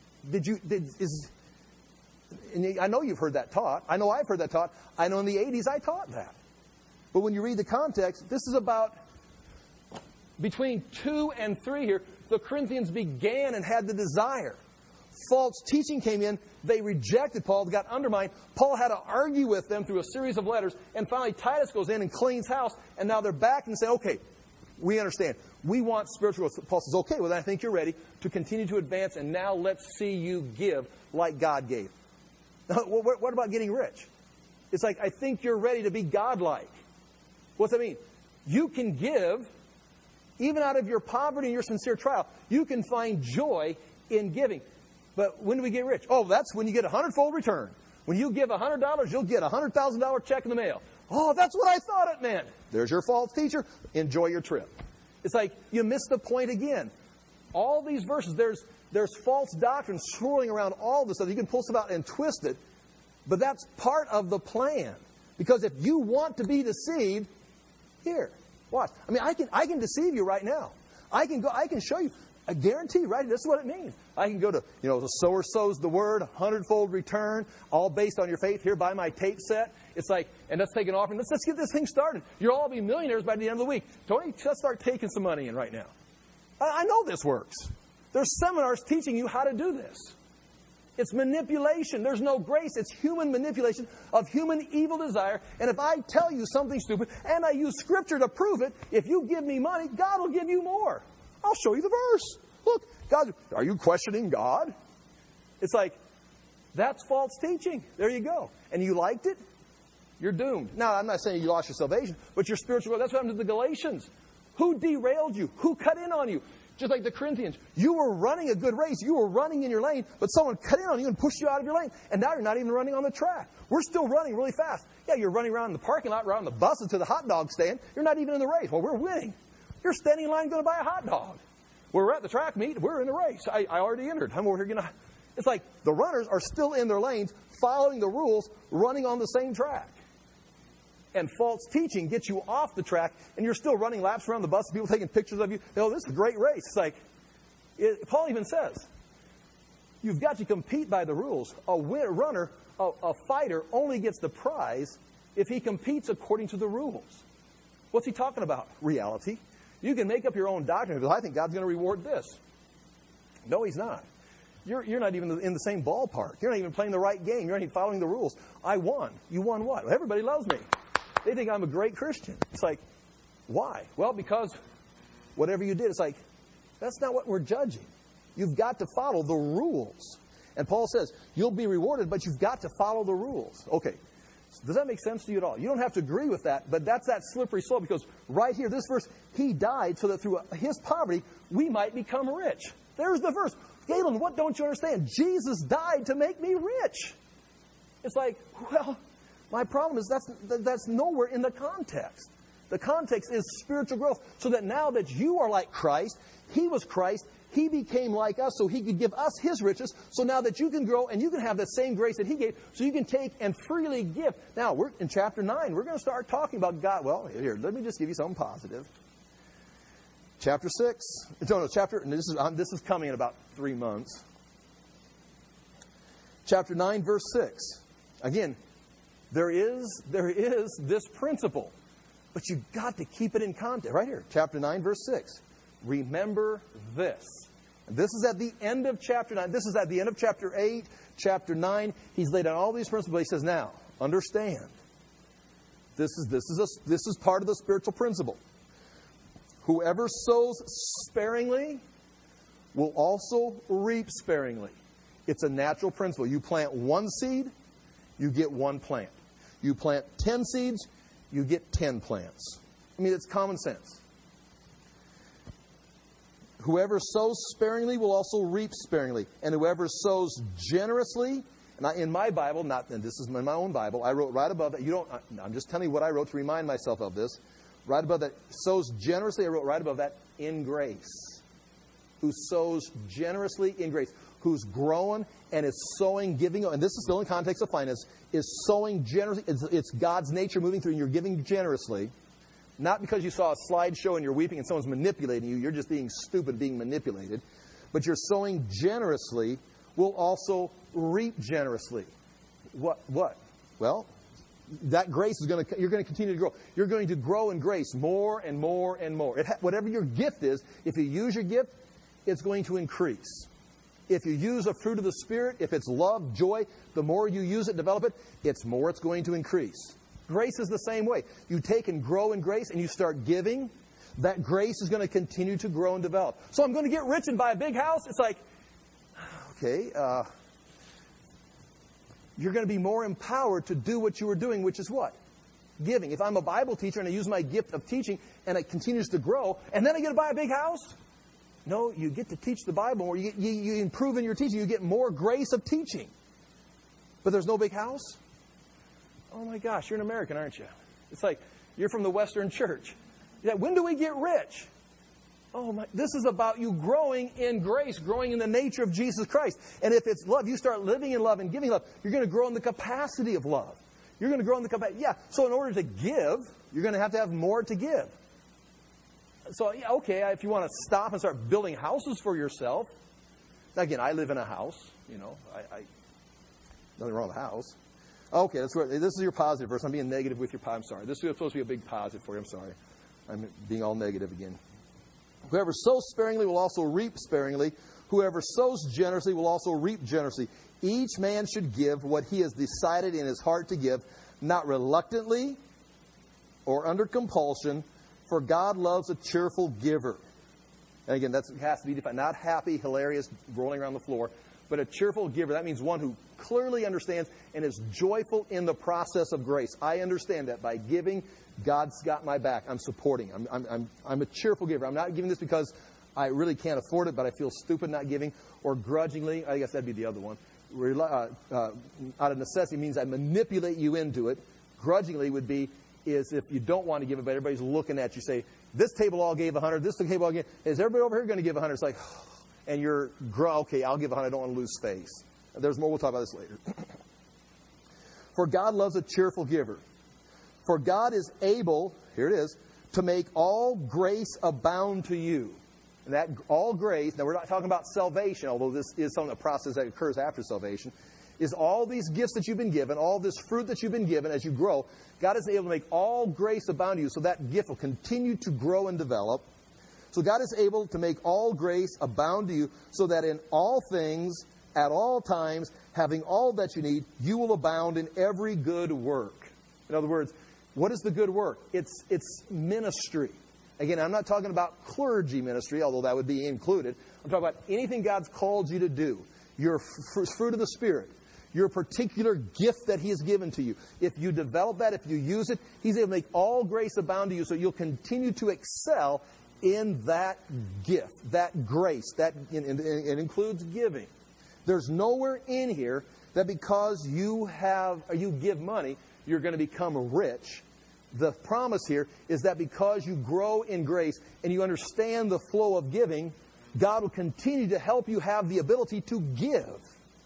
A: I know you've heard that taught. I know I've heard that taught. I know in the 80s I taught that. But when you read the context, this is about between 2 and 3 here. The Corinthians began and had the desire. False teaching came in. They rejected Paul. They got undermined. Paul had to argue with them through a series of letters. And finally, Titus goes in and cleans house. And now they're back and say, okay, we understand. We want spiritual growth. Paul says, okay, well, then I think you're ready to continue to advance. And now let's see you give like God gave. Now, what about getting rich? It's like, I think you're ready to be godlike. What's that mean? You can give, even out of your poverty and your sincere trial, you can find joy in giving. But when do we get rich? Oh, that's when you get a 100-fold return. When you give $100, you'll get a $100,000 check in the mail. Oh, that's what I thought it meant. There's your false teacher. Enjoy your trip. It's like you missed the point again. All these verses, there's false doctrine swirling around all this stuff. You can pull stuff out and twist it, but that's part of the plan. Because if you want to be deceived, here, watch. I mean, I can deceive you right now. I can show you. I guarantee, right? This is what it means. I can go to, the sower sows the word, 100-fold return, all based on your faith. Here, buy my tape set. It's like, and let's take an offering. Let's get this thing started. You'll all be millionaires by the end of the week. Tony, let's start taking some money in right now. I know this works. There's seminars teaching you how to do this. It's manipulation. There's no grace. It's human manipulation of human evil desire. And if I tell you something stupid and I use Scripture to prove it, if you give me money, God will give you more. I'll show you the verse. Look, God, are you questioning God? It's like, that's false teaching. There you go. And you liked it? You're doomed. Now, I'm not saying you lost your salvation, but your spiritual growth. That's what happened to the Galatians. Who derailed you? Who cut in on you? Just like the Corinthians. You were running a good race. You were running in your lane, but someone cut in on you and pushed you out of your lane. And now you're not even running on the track. We're still running really fast. Yeah, you're running around in the parking lot, around the buses to the hot dog stand. You're not even in the race. Well, we're winning. You're standing in line going to buy a hot dog. We're at the track meet. We're in the race. I already entered. I'm over here going to... It's like the runners are still in their lanes, following the rules, running on the same track. And false teaching gets you off the track, and you're still running laps around the bus, people taking pictures of you. Oh, this is a great race. It's like, Paul even says, you've got to compete by the rules. A fighter only gets the prize if he competes according to the rules. What's he talking about? Reality. You can make up your own doctrine because I think God's going to reward this. No, He's not. You're not even in the same ballpark. You're not even playing the right game. You're not even following the rules. I won. You won what? Well, everybody loves me. They think I'm a great Christian. It's like, why? Well, because whatever you did, it's like, that's not what we're judging. You've got to follow the rules. And Paul says, you'll be rewarded, but you've got to follow the rules. Okay. Does that make sense to you at all? You don't have to agree with that, but that's that slippery slope, because right here, this verse, He died so that through His poverty, we might become rich. There's the verse. Galen, what don't you understand? Jesus died to make me rich. It's like, well, my problem is that's nowhere in the context. The context is spiritual growth, so that now that you are like Christ, He was Christ, He became like us so He could give us His riches, so now that you can grow and you can have the same grace that He gave, so you can take and freely give. Now, we're in chapter 9. We're going to start talking about God. Well, here, let me just give you something positive. Chapter 6. No, chapter, and this is coming in about 3 months. Chapter 9, verse 6. Again, there is this principle, but you've got to keep it in context. Right here, chapter 9, verse 6. Remember this. And this is at the end of chapter 9. This is at the end of chapter 8, chapter 9. He's laid out all these principles. He says, now, understand. This is part of the spiritual principle. Whoever sows sparingly will also reap sparingly. It's a natural principle. You plant one seed, you get one plant. You plant 10 seeds, you get 10 plants. I mean, it's common sense. Whoever sows sparingly will also reap sparingly. And whoever sows generously, and in my Bible, and this is in my own Bible, I wrote right above that. I'm just telling you what I wrote to remind myself of this. Right above that, sows generously, I wrote right above that, in grace. Who sows generously in grace. Who's growing and is sowing, giving, and this is still in context of finance, is sowing generously. It's God's nature moving through, and you're giving generously. Not because you saw a slideshow and you're weeping and someone's manipulating you. You're just being stupid, being manipulated. But you're sowing generously will also reap generously. What? Well, that grace is you're going to continue to grow. You're going to grow in grace more and more and more. Whatever your gift is, if you use your gift, it's going to increase. If you use a fruit of the Spirit, if it's love, joy, the more you use it, develop it, it's going to increase. Grace is the same way. You take and grow in grace and you start giving, that grace is going to continue to grow and develop. So I'm going to get rich and buy a big house. It's like, okay, you're going to be more empowered to do what you were doing, which is what? Giving. If I'm a Bible teacher and I use my gift of teaching and it continues to grow, and then I get to buy a big house? No, you get to teach the Bible more. You improve in your teaching. You get more grace of teaching. But there's no big house? Oh my gosh, you're an American, aren't you? It's like you're from the Western Church. Yeah, when do we get rich? Oh my, this is about you growing in grace, growing in the nature of Jesus Christ. And if it's love, you start living in love and giving love. You're going to grow in the capacity of love. You're going to grow in the capacity. Yeah, so in order to give, you're going to have more to give. So, yeah, okay, if you want to stop and start building houses for yourself. Again, I live in a house. Nothing wrong with the house. Okay, this is your positive verse. I'm being negative with your I'm sorry. This is supposed to be a big positive for you. I'm sorry. I'm being all negative again. Whoever sows sparingly will also reap sparingly.
B: Whoever sows generously will also reap generously. Each man should give what he has decided in his heart to give, not reluctantly or under compulsion, for God loves a cheerful giver. And again, that has to be defined. Not happy, hilarious, rolling around the floor, but a cheerful giver. That means one who clearly understands and is joyful in the process of grace. I understand that by giving, God's got my back. I'm supporting. I'm a cheerful giver. I'm not giving this because I really can't afford it, but I feel stupid not giving, or grudgingly. I guess that'd be the other one. Out of necessity means I manipulate you into it. Grudgingly would be is if you don't want to give it, but everybody's looking at you, say, this table all gave 100, this table all gave, is everybody over here going to give 100? It's like, and you're, okay, I'll give 100, I don't want to lose face. There's more, we'll talk about this later. For God loves a cheerful giver. For God is able, here it is, to make all grace abound to you. And that all grace, now we're not talking about salvation, although this is some of the process that occurs after salvation, is all these gifts that you've been given, all this fruit that you've been given as you grow. God is able to make all grace abound to you, so that gift will continue to grow and develop. So God is able to make all grace abound to you, so that in all things, at all times, having all that you need, you will abound in every good work. In other words, what is the good work? It's ministry. Again, I'm not talking about clergy ministry, although that would be included. I'm talking about anything God's called you to do. Your fruit of the Spirit. Your particular gift that He has given to you. If you develop that, if you use it, He's able to make all grace abound to you, so you'll continue to excel in that gift, that grace. That it includes giving. There's nowhere in here that because you give money, you're going to become rich. The promise here is that because you grow in grace and you understand the flow of giving, God will continue to help you have the ability to give.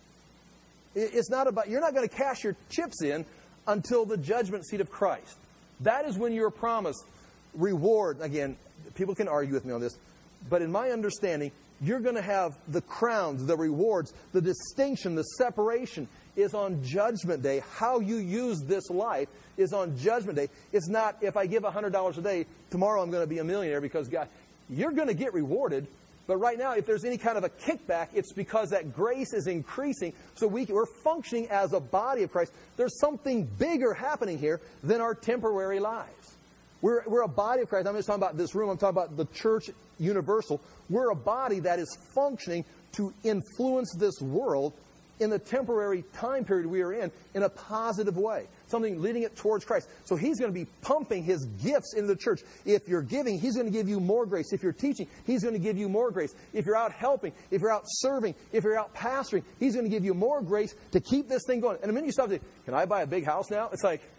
B: It's not about, you're not going to cash your chips in until the judgment seat of Christ. That is when you're promised reward. Again, people can argue with me on this, but in my understanding, you're going to have the crowns, the rewards, the distinction, the separation is on Judgment Day. How you use this life is on Judgment Day. It's not, if I give $100 a day, tomorrow I'm going to be a millionaire because God, you're going to get rewarded. But right now, if there's any kind of a kickback, it's because that grace is increasing. So we're functioning as a body of Christ. There's something bigger happening here than our temporary lives. We're a body of Christ. I'm just talking about this room. I'm talking about the church universal. We're a body that is functioning to influence this world in the temporary time period we are in a positive way. Something leading it towards Christ. So He's going to be pumping His gifts into the church. If you're giving, He's going to give you more grace. If you're teaching, He's going to give you more grace. If you're out helping, if you're out serving, if you're out pastoring, He's going to give you more grace to keep this thing going. And the minute you stop saying, can I buy a big house now? It's like,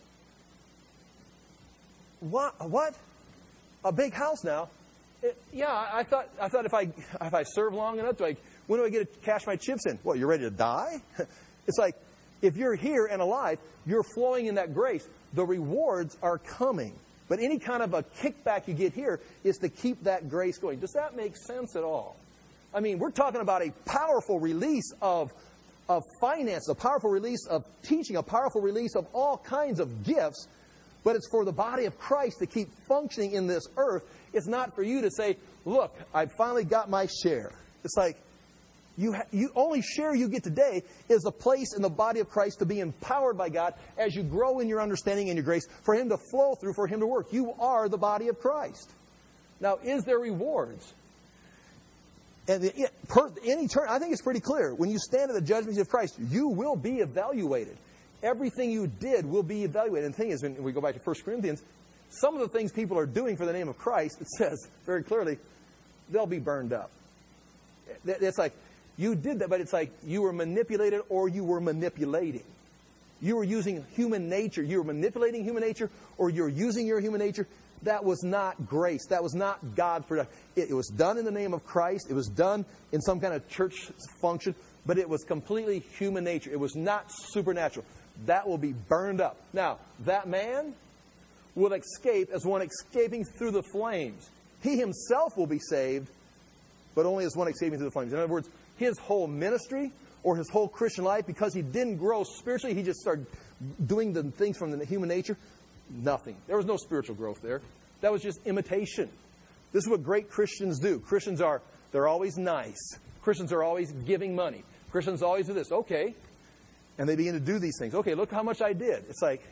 B: what? A big house now? I thought if I serve long enough, when do I get to cash my chips in? What, you're ready to die? It's like, if you're here and alive, you're flowing in that grace. The rewards are coming. But any kind of a kickback you get here is to keep that grace going. Does that make sense at all? I mean, we're talking about a powerful release of finance, a powerful release of teaching, a powerful release of all kinds of gifts. But it's for the body of Christ to keep functioning in this earth. It's not for you to say, look, I finally got my share. It's like, you only share you get today is a place in the body of Christ to be empowered by God as you grow in your understanding and your grace, for Him to flow through, for Him to work. You are the body of Christ. Now, is there rewards? And I think it's pretty clear. When you stand in the judgment seat of Christ, you will be evaluated. Everything you did will be evaluated. And the thing is, when we go back to 1 Corinthians, some of the things people are doing for the name of Christ, it says very clearly, they'll be burned up. It's like, you did that, but it's like you were manipulated or you were manipulating. You were using human nature. You were manipulating human nature or you're using your human nature. That was not grace. That was not God's production. It was done in the name of Christ. It was done in some kind of church function, but it was completely human nature. It was not supernatural. That will be burned up. Now, that man will escape as one escaping through the flames. He himself will be saved, but only as one escaping through the flames. In other words, his whole ministry or his whole Christian life, because he didn't grow spiritually, he just started doing the things from the human nature, nothing. There was no spiritual growth there. That was just imitation. This is what great Christians do. They're always nice.
A: Christians are always giving money. Christians always do this. Okay. And they begin to do these things. Okay, look how much I did. It's like,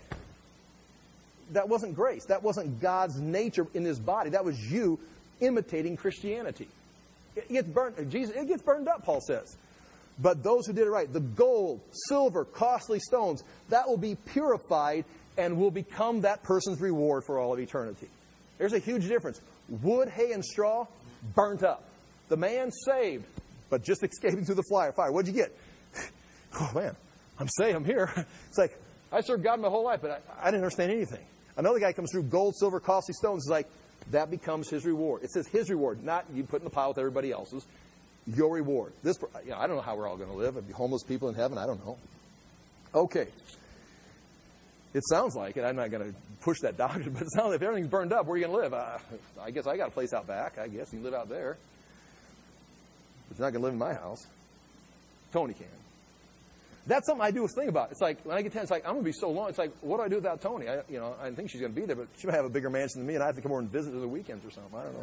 A: that wasn't grace. That wasn't God's nature in His body. That was you imitating Christianity. It gets burned up, Paul says. But those who did it right, the gold, silver, costly stones, that will be purified and will become that person's reward for all of eternity. There's a huge difference. Wood, hay, and straw, burnt up. The man saved, but just escaping through the fire. What'd you get? Oh, man, I'm saved. I'm here. It's like, I served God my whole life, but I didn't understand anything. Another guy comes through gold, silver, costly stones. It's like, that becomes his reward. It says his reward, not you put in the pile with everybody else's. Your reward. I don't know how we're all going to live. It'd be homeless people in heaven. I don't know. Okay. It sounds like it. I'm not going to push that doctrine, but it sounds like if everything's burned up, where are you going to live? I guess I got a place out back. I guess you can live out there. But you're not going to live in my house. Tony can. That's something I do think about. It's like, when I get 10, it's like, I'm going to be so long. It's like, what do I do without Tony? I think she's going to be there, but she might have a bigger mansion than me, and I have to come over and visit her the weekends or something. I don't know.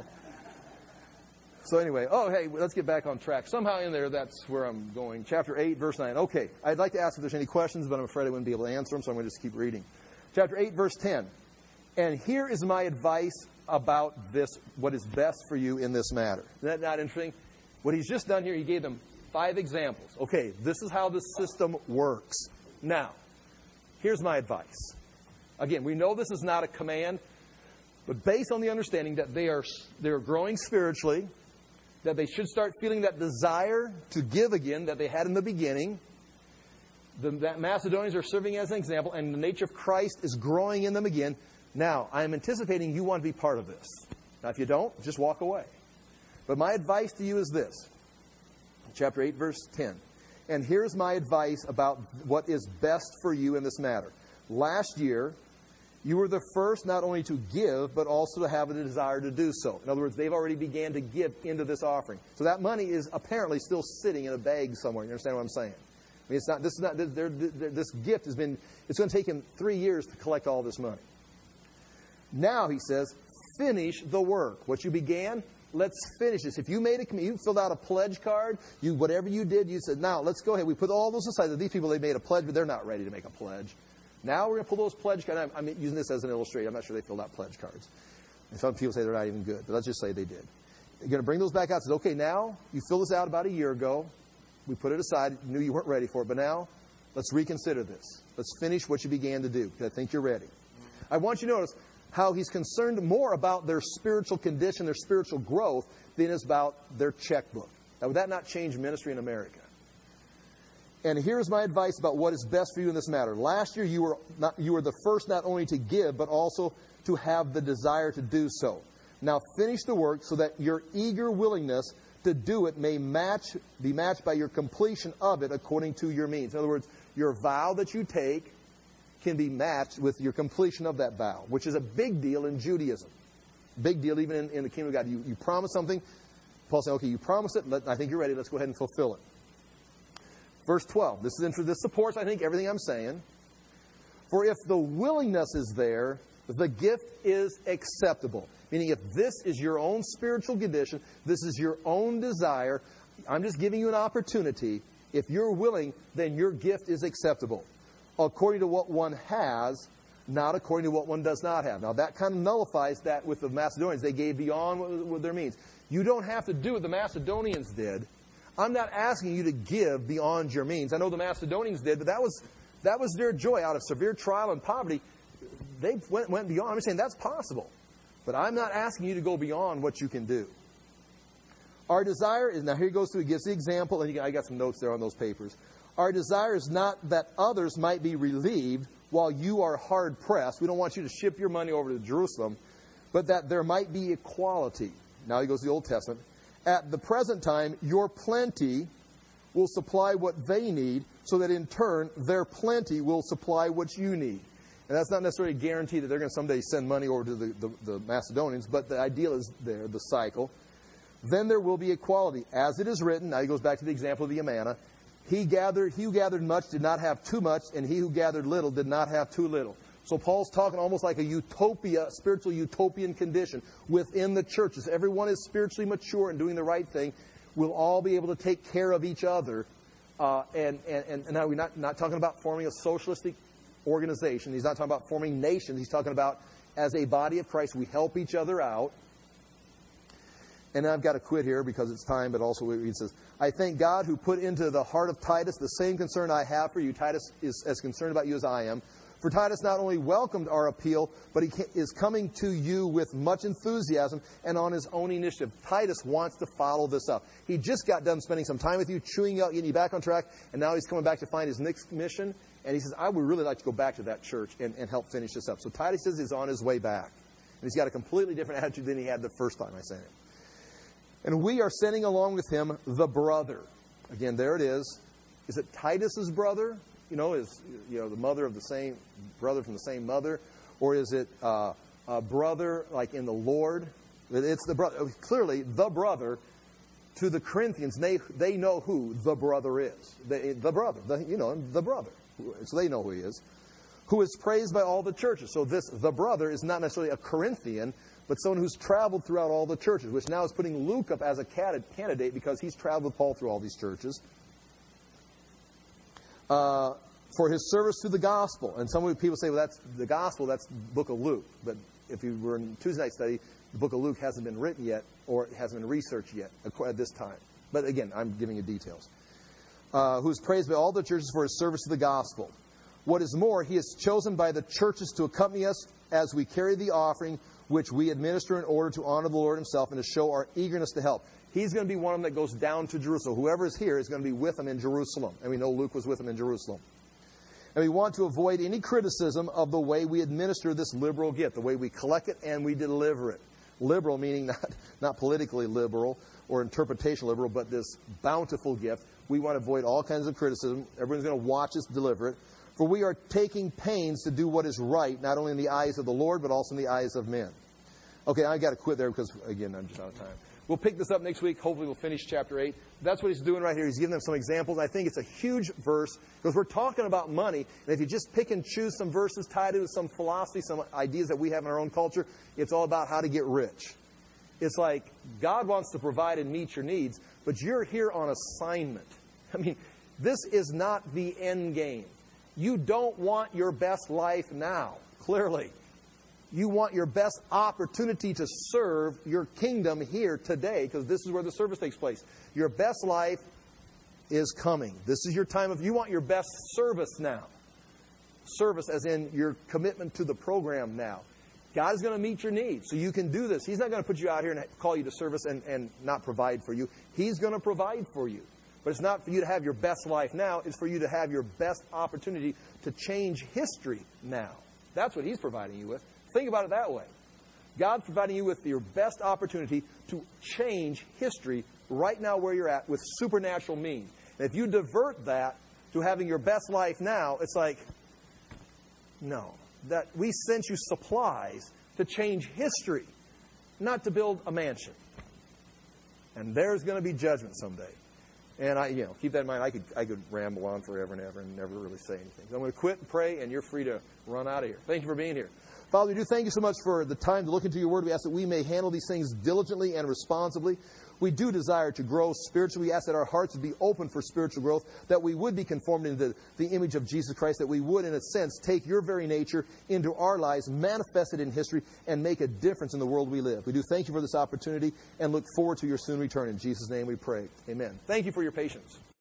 A: So anyway, hey, let's get back on track. Somehow in there, that's where I'm going. Chapter 8, verse 9. Okay, I'd like to ask if there's any questions, but I'm afraid I wouldn't be able to answer them, so I'm going to just keep reading. Chapter 8, verse 10. And here is my advice about this, what is best for you in this matter. Isn't that not interesting? What he's just done here, he gave them 5 examples. Okay, this is how the system works. Now, here's my advice. Again, we know this is not a command, but based on the understanding that they're growing spiritually, that they should start feeling that desire to give again that they had in the beginning. The Macedonians are serving as an example, and the nature of Christ is growing in them again. Now, I am anticipating you want to be part of this. Now, if you don't, just walk away. But my advice to you is this. Chapter 8, verse 10. And here's my advice about what is best for you in this matter. Last year, you were the first not only to give, but also to have a desire to do so. In other words, they've already began to give into this offering. So that money is apparently still sitting in a bag somewhere. You understand what I'm saying? I mean, this gift it's going to take him 3 years to collect all this money. Now, he says, finish the work. What you began, let's finish this. If you you filled out a pledge card, whatever you did, you said, now, let's go ahead. We put all those aside. These people, they made a pledge, but they're not ready to make a pledge. Now we're going to pull those pledge cards. I'm using this as an illustration. I'm not sure they filled out pledge cards. And some people say they're not even good, but let's just say they did. You're going to bring those back out and say, okay, now you filled this out about a year ago. We put it aside. You knew you weren't ready for it, but now let's reconsider this. Let's finish what you began to do, because I think you're ready. I want you to notice how he's concerned more about their spiritual condition, their spiritual growth, than is about their checkbook. Now, would that not change ministry in America? And here's my advice about what is best for you in this matter. Last year, you were the first not only to give, but also to have the desire to do so. Now finish the work so that your eager willingness to do it may be matched by your completion of it according to your means. In other words, your vow that you take can be matched with your completion of that vow, which is a big deal in Judaism. Big deal even in the kingdom of God. You promise something. Paul said, okay, you promised it. I think you're ready. Let's go ahead and fulfill it. Verse 12. This supports, I think, everything I'm saying. For if the willingness is there, the gift is acceptable. Meaning if this is your own spiritual condition, this is your own desire, I'm just giving you an opportunity. If you're willing, then your gift is acceptable. According to what one has, not according to what one does not have. Now that kind of nullifies that with the Macedonians. They gave beyond what their means. You don't have to do what the Macedonians did. I'm not asking you to give beyond your means. I know the Macedonians did, but that was their joy. Out of severe trial and poverty, they went beyond. I'm saying that's possible. But I'm not asking you to go beyond what you can do. Our desire is, now here he goes through, he gives the example, and I got some notes there on those papers. Our desire is not that others might be relieved while you are hard pressed. We don't want you to ship your money over to Jerusalem, but that there might be equality. Now he goes to the Old Testament. At the present time, your plenty will supply what they need, so that in turn, their plenty will supply what you need. And that's not necessarily a guarantee that they're going to someday send money over to the Macedonians, but the ideal is there, the cycle. Then there will be equality. As it is written, now he goes back to the example of the manna, he who gathered much did not have too much, and he who gathered little did not have too little. So Paul's talking almost like a utopia, spiritual utopian condition within the churches. Everyone is spiritually mature and doing the right thing.
B: we'll all be able to take care of each other. And now we're not talking about forming a socialistic organization. He's not talking about forming nations. He's talking about as a body of Christ, we help each other out. And I've got to quit here because it's time, but also he says, I thank God who put into the heart of Titus the same concern I have for you. Titus is as concerned about you as I am. For Titus not only welcomed our appeal, but he is coming to you with much enthusiasm and on his own initiative. Titus wants to follow this up. He just got done spending some time with you, chewing you out, getting you back on track, and now he's coming back to find his next mission. And he says, I would really like to go back to that church and help finish this up. So Titus is on his way back. And he's got a completely different attitude than he had the first time I sent him. And we are sending along with him the brother. Again, there it is. Is it Titus's brother? Is the mother of the same brother from the same mother, or is it a brother like in the Lord? It's the brother. Clearly, the brother to the Corinthians. They know who the brother is. The brother. The brother. So they know who he is. Who is praised by all the churches. So the brother is not necessarily a Corinthian, but someone who's traveled throughout all the churches, which now is putting Luke up as a candidate because he's traveled with Paul through all these churches. For his service to the gospel. And some people say, well, that's the gospel, that's the book of Luke. But if you were in Tuesday night study, the book of Luke hasn't been written yet, or it hasn't been researched yet at this time. But again, I'm giving you details. Who is praised by all the churches for his service to the gospel. What is more, he is chosen by the churches to accompany us as we carry the offering which we administer in order to honor the Lord himself and to show our eagerness to help. He's going to be one of them that goes down to Jerusalem. Whoever is here is going to be with him in Jerusalem. And we know Luke was with him in Jerusalem. And we want to avoid any criticism of the way we administer this liberal gift, the way we collect it and we deliver it. Liberal meaning not politically liberal or interpretation liberal, but this bountiful gift. We want to avoid all kinds of criticism. Everyone's going to watch us deliver it. For we are taking pains to do what is right, not only in the eyes of the Lord, but also in the eyes of men. Okay, I've got to quit there because, again, I'm just out of time. We'll pick this up next week. Hopefully we'll finish chapter 8. That's what he's doing right here. He's giving them some examples. I think it's a huge verse because we're talking about money. And if you just pick and choose some verses tied into some philosophy, some ideas that we have in our own culture, it's all about how to get rich. It's like God wants to provide and meet your needs, but you're here on assignment. I mean, this is not the end game. You don't want your best life now, clearly. You want your best opportunity to serve your kingdom here today, because this is where the service takes place. Your best life is coming. This is your time of, you want your best service now. Service as in your commitment to the program now. God is going to meet your needs, so you can do this. He's not going to put you out here and call you to service and not provide for you. He's going to provide for you. But it's not for you to have your best life now. It's for you to have your best opportunity to change history now. That's what He's providing you with. Think about it that way. God's providing you with your best opportunity to change history right now where you're at with supernatural means. And if you divert that to having your best life now, it's like, no. That we sent you supplies to change history, not to build a mansion. And there's going to be judgment someday. And keep that in mind. I could ramble on forever and ever and never really say anything. So I'm going to quit and pray, and you're free to run out of here. Thank you for being here. Father, we do thank you so much for the time to look into your word. We ask that we may handle these things diligently and responsibly. We do desire to grow spiritually. We ask that our hearts would be open for spiritual growth, that we would be conformed into the image of Jesus Christ, that we would, in a sense, take your very nature into our lives, manifest it in history, and make a difference in the world we live. We do thank you for this opportunity and look forward to your soon return. In Jesus' name we pray. Amen. Thank you for your patience.